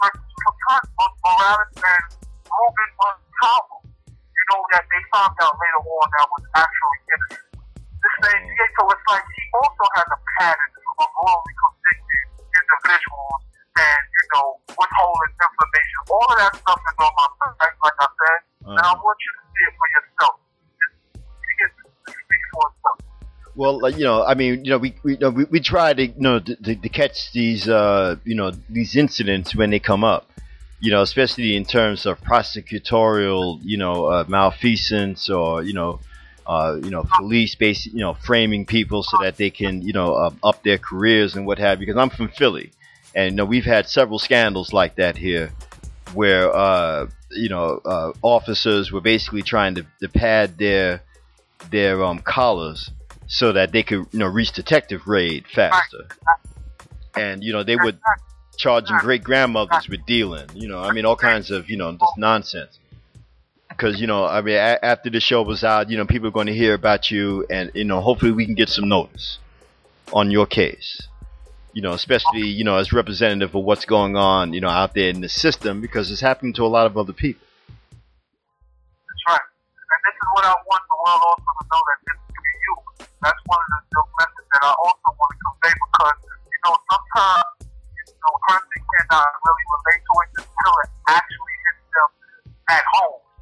and Ruben Montalvo. You know, that they found out later on that was actually innocent. The same DA, so it's like he also has a pattern of wrongly convicted individuals and, you know, withholding information. All of that stuff is on my site, like I said, and I want you to see it for yourself. Well, you know, I mean, you know, we try to, you know, to catch these, you know, these incidents when they come up, you know, especially in terms of prosecutorial, you know, malfeasance or, you know, police basically, you know, framing people so that they can, you know, up their careers and what have you. Because I'm from Philly, and you know, we've had several scandals like that here, where you know, officers were basically trying to pad their collars so that they could, you know, reach detective grade faster. And, you know, they would charge them great grandmothers with dealing, you know, I mean, all kinds of, you know, just nonsense. Because, you know, I mean, after the show was out, you know, people are going to hear about you, and, you know, hopefully we can get some notice on your case, you know, especially, you know, as representative of what's going on, you know, out there in the system, because it's happening to a lot of other people. That's right. And this is what I want the world also to know, that this is you. That's one of the messages that I also want to convey, because, you know, sometimes, you know, a person cannot really relate to it until it actually hits them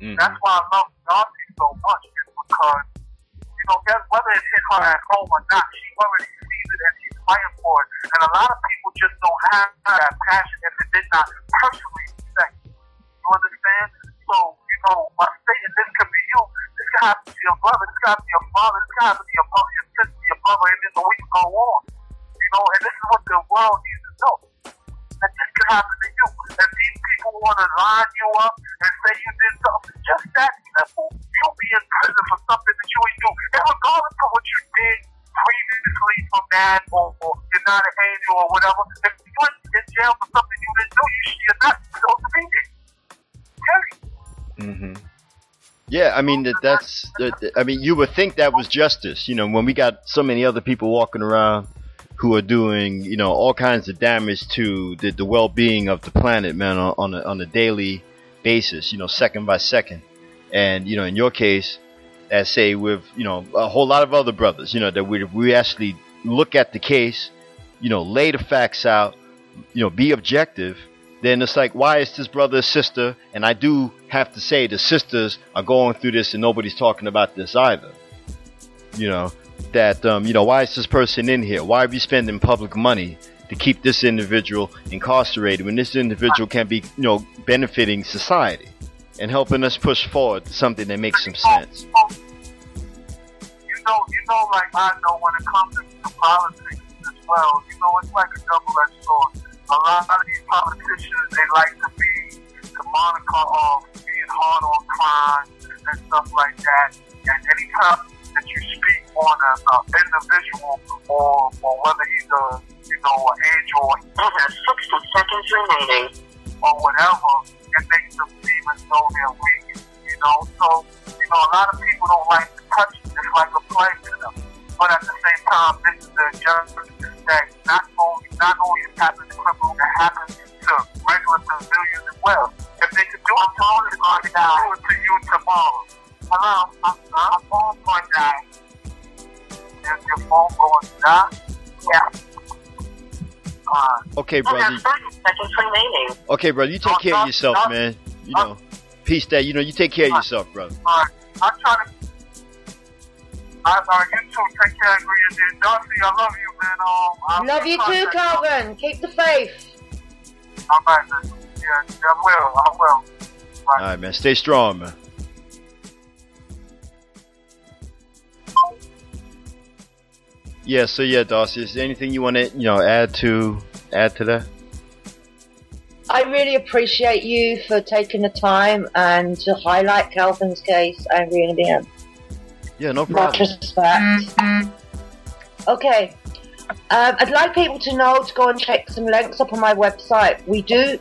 That's why I love Darcy so much, is because, you know, whether it hit her at home or not, she already sees it and she's fighting for it. And a lot of people just don't have that passion if it did not personally affect you. You understand? So, you know, by stating this could be you, this could happen to your brother, this could happen to your father, this could happen to your mother, your sister, your brother, and then the week go on. You know, and this is what the world needs to know. That this could happen to you. If these people want to line you up and say you did something, just that simple, you'll be in prison for something that you ain't do. And regardless of what you did previously from that, or you're not an angel or whatever, if you went in jail for something you didn't do, you're not supposed to be there. Period. Mm-hmm. Yeah, I mean I mean, you would think that was justice, you know, when we got so many other people walking around who are doing, you know, all kinds of damage to the well-being of the planet, man, on a daily basis, you know, second by second. And, you know, in your case, as say with, you know, a whole lot of other brothers, you know, that we actually look at the case, you know, lay the facts out, you know, be objective, then it's like, why is this brother or sister? And I do have to say the sisters are going through this and nobody's talking about this either. You know, that, you know, why is this person in here? Why are we spending public money to keep this individual incarcerated when this individual can be, you know, benefiting society and helping us push forward to something that makes some sense? You know, like I know when it comes to politics as well, you know, it's like a double-edged sword. A lot of these politicians, they like to be the moniker of being hard on crime and stuff like that. And anytime that you speak on an individual or whether he's a, you know, an angel or 60 seconds remaining or whatever, it makes them seem as though they're weak, you know. So, you know, a lot of people don't like to touch it. It's like a plague to them. But at the same time, this is a justice that not only happens to criminals, it happens to regular civilians as well. If they could do it to us, it's going to do it to you tomorrow. Hello, my phone's going to die. Is your phone going to die? Yeah. Okay, brother. 30 seconds remaining. Okay, brother, you take care of yourself, man. You know, peace that, you know, you take care of yourself, brother. All right. I'm trying to... you too. Take care of you. Darcy, I love you, man. Love you too, Calvin. Keep the faith. All right, man. Yeah, I will. All right, man. Stay strong, man. Yeah, so yeah, Darcy, is there anything you want to, you know, add to that? I really appreciate you for taking the time and to highlight Calvin's case, Angry Indian. Yeah, no problem. Much respect. Okay. I'd like people to know to go and check some links up on my website. We do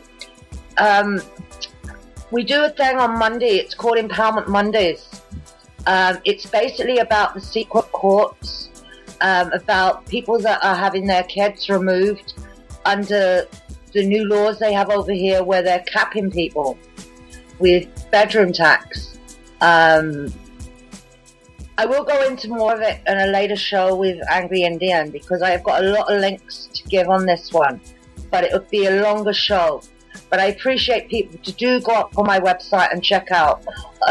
a thing on Monday. It's called Empowerment Mondays. It's basically about the secret courts, about people that are having their kids removed under the new laws they have over here where they're capping people with bedroom tax. I will go into more of it in a later show with Angry Indian because I have got a lot of links to give on this one, but it would be a longer show. But I appreciate people to do go up on my website and check out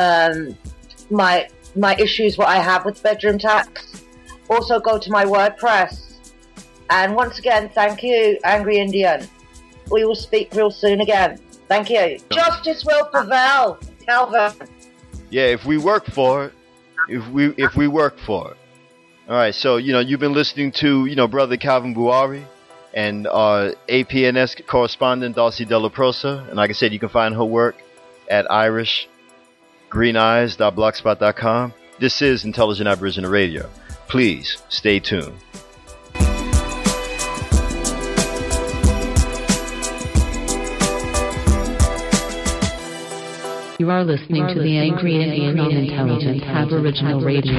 my issues, what I have with bedroom tax. Also go to my WordPress. And once again, thank you, Angry Indian. We will speak real soon again. Thank you. Justice will prevail, Calvin. Yeah, if we work for it. If we work for it. All right, so, you know, you've been listening to, you know, Brother Calvin Buari and our APNS correspondent, Darcy Della Prosa. And like I said, you can find her work at irishgreeneyes.blogspot.com. This is Intelligent Aboriginal Radio. Please stay tuned. You are listening to the Angry Indian on Intelligent Aboriginal Radio.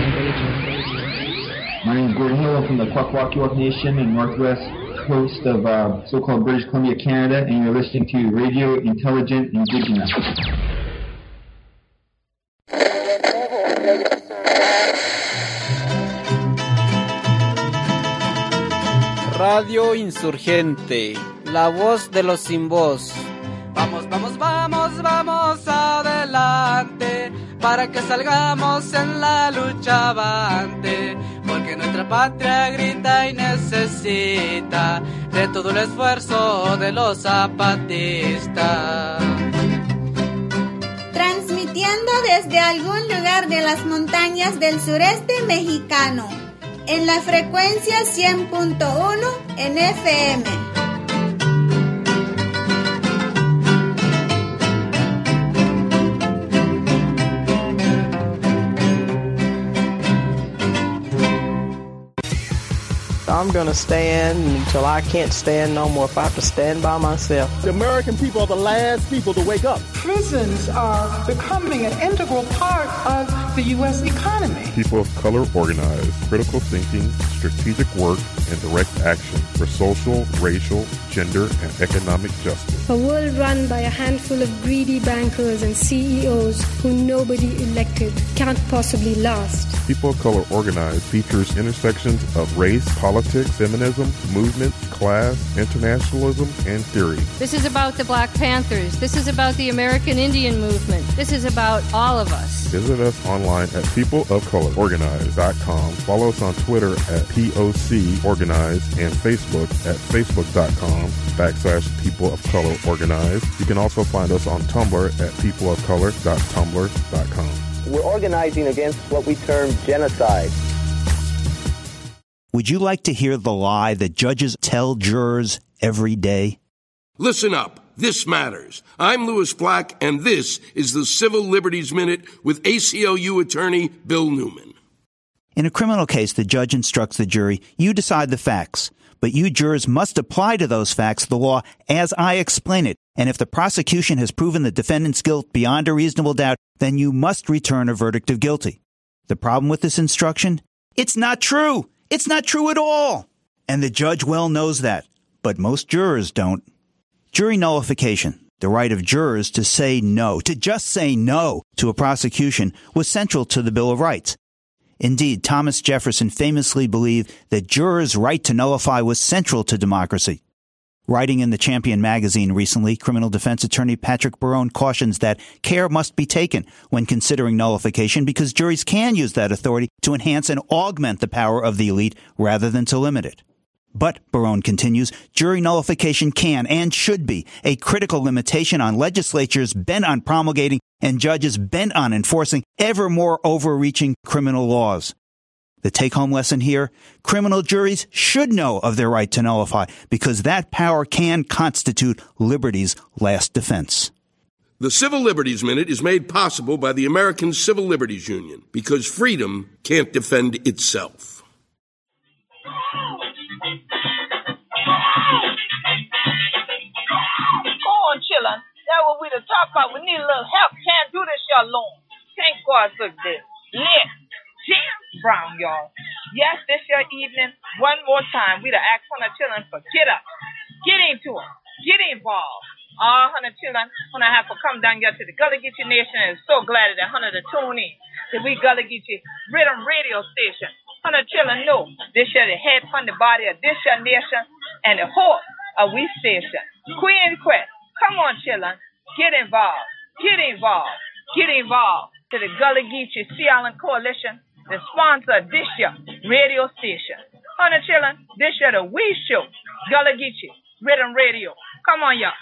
My name is Gordon Hill. I'm from the Kwakwaka'wakw Nation in northwest coast of so-called British Columbia, Canada, and you're listening to Radio Intelligent Indigenous. Radio Insurgente, la voz de los sin voz. Vamos, vamos, vamos, vamos adelante. para que salgamos en la lucha avante, porque nuestra patria grita y necesita de todo el esfuerzo de los zapatistas. Transmitiendo desde algún lugar de las montañas del sureste mexicano, en la frecuencia 100.1 en FM. I'm going to stand until I can't stand no more, if I have to stand by myself. The American people are the last people to wake up. Prisons are becoming an integral part of the U.S. economy. People of color organize, critical thinking, strategic work, and direct action for social, racial, gender, and economic justice. A world run by a handful of greedy bankers and CEOs who nobody elected can't possibly last. People of Color Organize features intersections of race, politics, feminism, movements, class, internationalism, and theory. This is about the Black Panthers. This is about the American Indian movement. This is about all of us. Visit us online at peopleofcolororganize.com. Follow us on Twitter at POC Organize and Facebook at facebook.com/People of Color Organize. You can also find us on Tumblr at peopleofcolor.tumblr.com. We're organizing against what we term genocide. Would you like to hear the lie that judges tell jurors every day? Listen up. This matters. I'm Louis Black, and this is the Civil Liberties Minute with ACLU attorney Bill Newman. In a criminal case, the judge instructs the jury, you decide the facts, but you jurors must apply to those facts the law as I explain it. And if the prosecution has proven the defendant's guilt beyond a reasonable doubt, then you must return a verdict of guilty. The problem with this instruction? It's not true. It's not true at all. And the judge well knows that. But most jurors don't. Jury nullification, the right of jurors to say no, to just say no to a prosecution, was central to the Bill of Rights. Indeed, Thomas Jefferson famously believed that jurors' right to nullify was central to democracy. Writing in the Champion magazine recently, criminal defense attorney Patrick Barone cautions that care must be taken when considering nullification because juries can use that authority to enhance and augment the power of the elite rather than to limit it. But, Barone continues, jury nullification can and should be a critical limitation on legislatures bent on promulgating and judges bent on enforcing ever more overreaching criminal laws. The take-home lesson here, criminal juries should know of their right to nullify because that power can constitute liberty's last defense. The Civil Liberties Minute is made possible by the American Civil Liberties Union because freedom can't defend itself. Go on, chillin'. That's what we to talk about. We need a little help. Can't do this y'all alone. Thank God for this. Lit. James Brown, y'all. Yes, this your evening. One more time. We to ask Hunter Chillin' for get up. Get into it. Get involved. Hunter Chillin', Hunter have to come down here to the Gullah Geechee Nation and so glad that Hunter to tune in to we Gullah Geechee Rhythm Radio Station. Hunter Chillin' know this year the head from the body of this your nation and the heart of we station. Queen Quest, come on Chillin', get involved. Get involved. Get involved to the Gullah Geechee Sea Island Coalition, the sponsor of this year radio station. Hunter Chillin', this year the We Show, Gullah Geechee Rhythm Radio. Come on, y'all.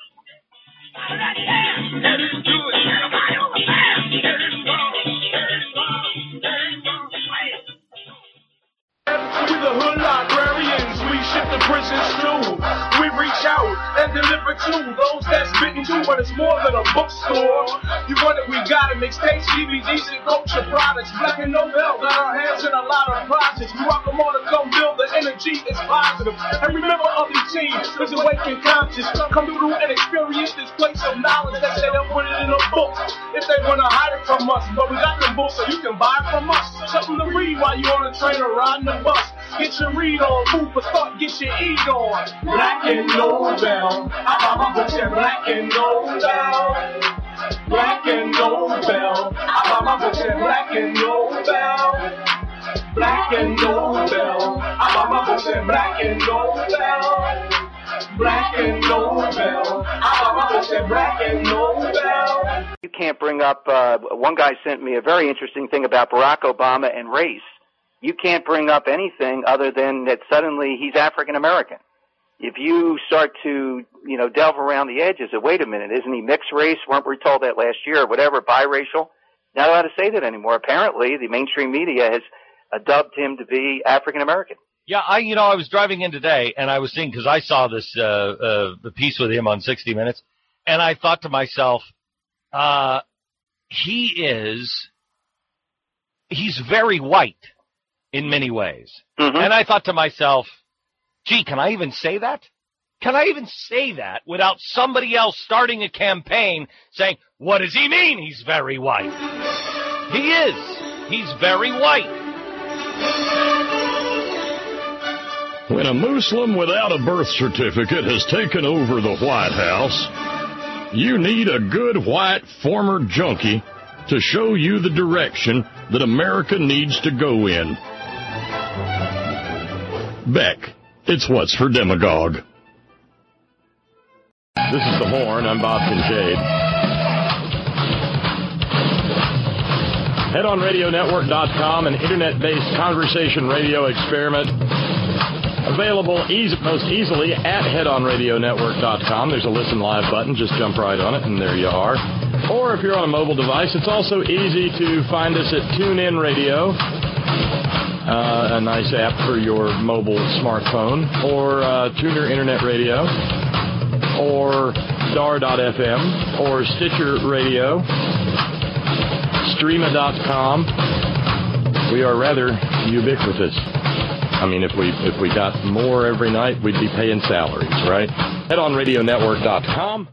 We're the hood librarians, we ship the prisons too. We reach out and deliver to those that's bitten too, but it's more than a bookstore. You want it, we got it. Mixtapes, DVDs, and culture products. Black and Nobel got our hands in a lot of projects. We welcome all to come build, the energy is positive. Every member of the team is awakened conscious. Come through and experience this place of knowledge that they don't put it in a book. If they want to hide it from us, but we got the books so you can buy it from us. Something to read while you're on a train or riding the bus. Get your read on, move for thought, get your eat on. Black and Nobel, I buy my books at Black and Nobel. Black and Nobel, I buy my books at Black and Nobel. Black and Nobel, I buy my books at Black and Nobel. Black and Nobel, I buy my books at Black and Nobel. can't bring up, one guy sent me a very interesting thing about Barack Obama and race. You can't bring up anything other than that suddenly he's African American. If you start to, delve around the edges, wait a minute, isn't he mixed race? Weren't we told that last year or whatever, biracial? Not allowed to say that anymore. Apparently, the mainstream media has dubbed him to be African American. Yeah, I was driving in today, and I was seeing, because I saw this the piece with him on 60 Minutes, and I thought to myself, he's very white in many ways. Mm-hmm. And I thought to myself, gee, can I even say that? Can I even say that without somebody else starting a campaign saying, what does he mean he's very white? He is. He's very white. When a Muslim without a birth certificate has taken over the White House, you need a good white former junkie to show you the direction that America needs to go in. Beck, it's What's for Demagogue. This is The Horn. I'm Bob Kincaid. HeadOnRadioNetwork.com, an internet-based conversation radio experiment. Available most easily at HeadOnRadioNetwork.com. There's a Listen Live button. Just jump right on it, and there you are. Or if you're on a mobile device, it's also easy to find us at TuneIn Radio, a nice app for your mobile smartphone, or Tuner Internet Radio, or Star.fm, or Stitcher Radio, Streama.com. We are rather ubiquitous. I mean, if we got more every night, we'd be paying salaries, right? HeadOnRadioNetwork.com.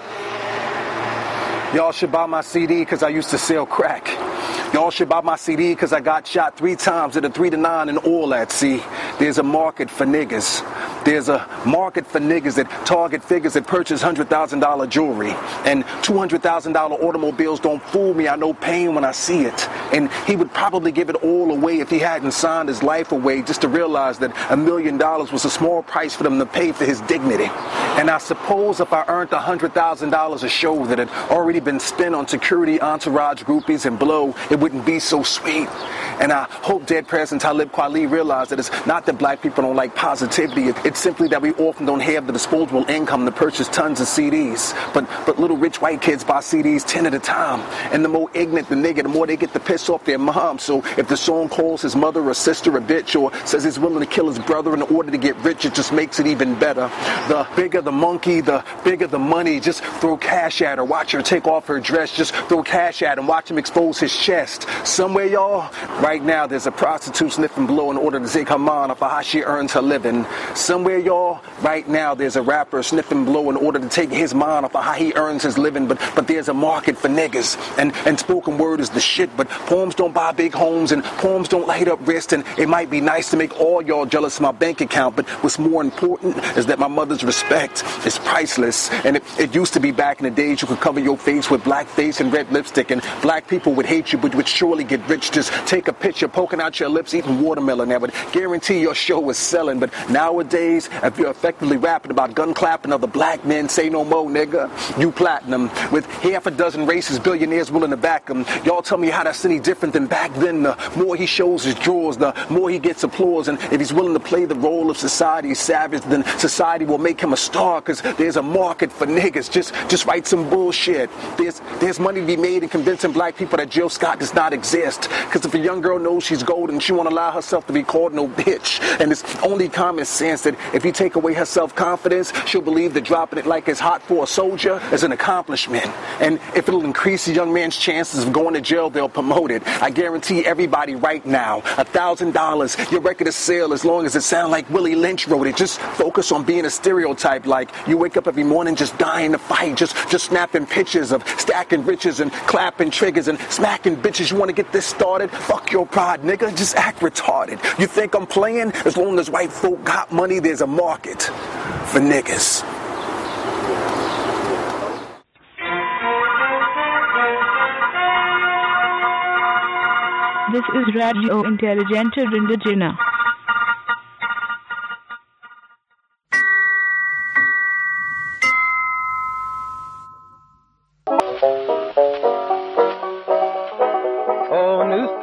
Y'all should buy my CD because I used to sell crack. Y'all should buy my CD because I got shot 3 times at a 3 to 9 and all that. See, there's a market for niggas. There's a market for niggas that target figures that purchase $100,000 jewelry. And $200,000 automobiles don't fool me. I know pain when I see it. And he would probably give it all away if he hadn't signed his life away just to realize that $1 million was a small price for them to pay for his dignity. And I suppose if I earned $100,000 a show that had already been spent on security, entourage, groupies, and blow, it wouldn't be so sweet. And I hope Dead President Talib Kweli realized that it's not that black people don't like positivity. It's simply that we often don't have the disposable income to purchase tons of CDs. But little rich white kids buy CDs 10 at a time. And the more ignorant the nigga, the more they get to piss off their mom. So if the song calls his mother or sister a bitch or says he's willing to kill his brother in order to get rich, it just makes it even better. The bigger the monkey, the bigger the money. Just throw cash at her. Watch her take off her dress. Just throw cash at him. Watch him expose his chest. Somewhere, y'all, right now there's a prostitute sniffing blow in order to take her mind off of how she earns her living. Somewhere, y'all, right now there's a rapper sniffing blow in order to take his mind off of how he earns his living. But there's a market for niggas. And spoken word is the shit. But poems don't buy big homes and poems don't light up wrists. And it might be nice to make all y'all jealous of my bank account. But what's more important is that my mother's respect is priceless. And it used to be back in the days you could cover your face with blackface and red lipstick. And black people would hate you but would surely get rich. Just take a picture poking out your lips eating watermelon. That would guarantee your show was selling. But nowadays, if you're effectively rapping about gun clapping other black men, say no more, nigga. You platinum. With half a dozen racist billionaires willing to back him. Y'all tell me how that's any different than back then. The more he shows his drawers, the more he gets applause. And if he's willing to play the role of society's savage, then society will make him a star. Because there's a market for niggas. Just write some bullshit. There's money to be made in convincing black people that Jill Scott does not exist. Because if a young girl knows she's golden, she won't allow herself to be called no bitch. And it's only common sense that if you take away her self-confidence, she'll believe that dropping it like it's hot for a soldier is an accomplishment. And if it'll increase a young man's chances of going to jail, they'll promote it. I guarantee everybody right now, $1,000, your record of sale as long as it sounds like Willie Lynch wrote it. Just focus on being a stereotype, like you wake up every morning just dying to fight, just snapping pictures of stacking riches and clapping triggers and smacking bitches. You want to get this started? Fuck your pride, nigga. Just act retarded. You think I'm playing? As long as white folk got money, there's a market for niggas. This is Radio Intelligente Rindagina.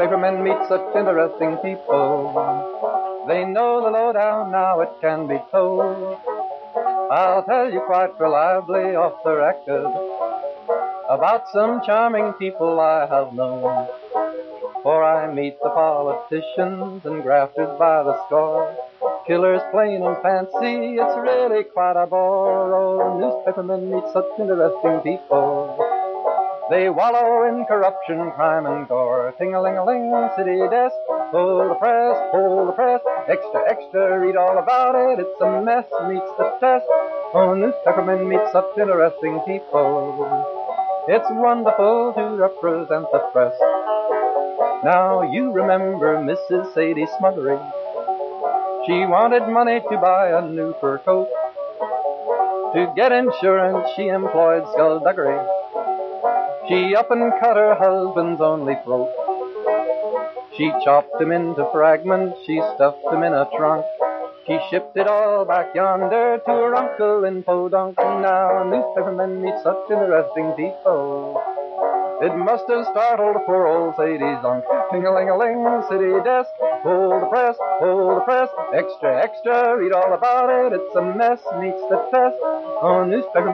newspapermen meet such interesting people. They know the lowdown, now it can be told. I'll tell you quite reliably off the record about some charming people I have known. For I meet the politicians and grafters by the score, killers plain and fancy, it's really quite a bore. Oh, newspapermen meet such interesting people. They wallow in corruption, crime, and gore. Ting-a-ling-a-ling, city desk, hold the press, extra, extra, read all about it. It's a mess, meets the test. Oh, newspapermen meet such interesting people. It's wonderful to represent the press. Now you remember Mrs. Sadie Smuggery. She wanted money to buy a new fur coat. To get insurance, she employed skullduggery. She up and cut her husband's only throat. She chopped him into fragments, she stuffed him in a trunk. She shipped it all back yonder to her uncle in Podunk. Now newspapermen meet such interesting people. It must have startled poor old Sadie's unk. Ting-a-ling-a-ling, city desk, hold the press, extra, extra, read all about it. It's a mess, meets the test. Oh, newspaper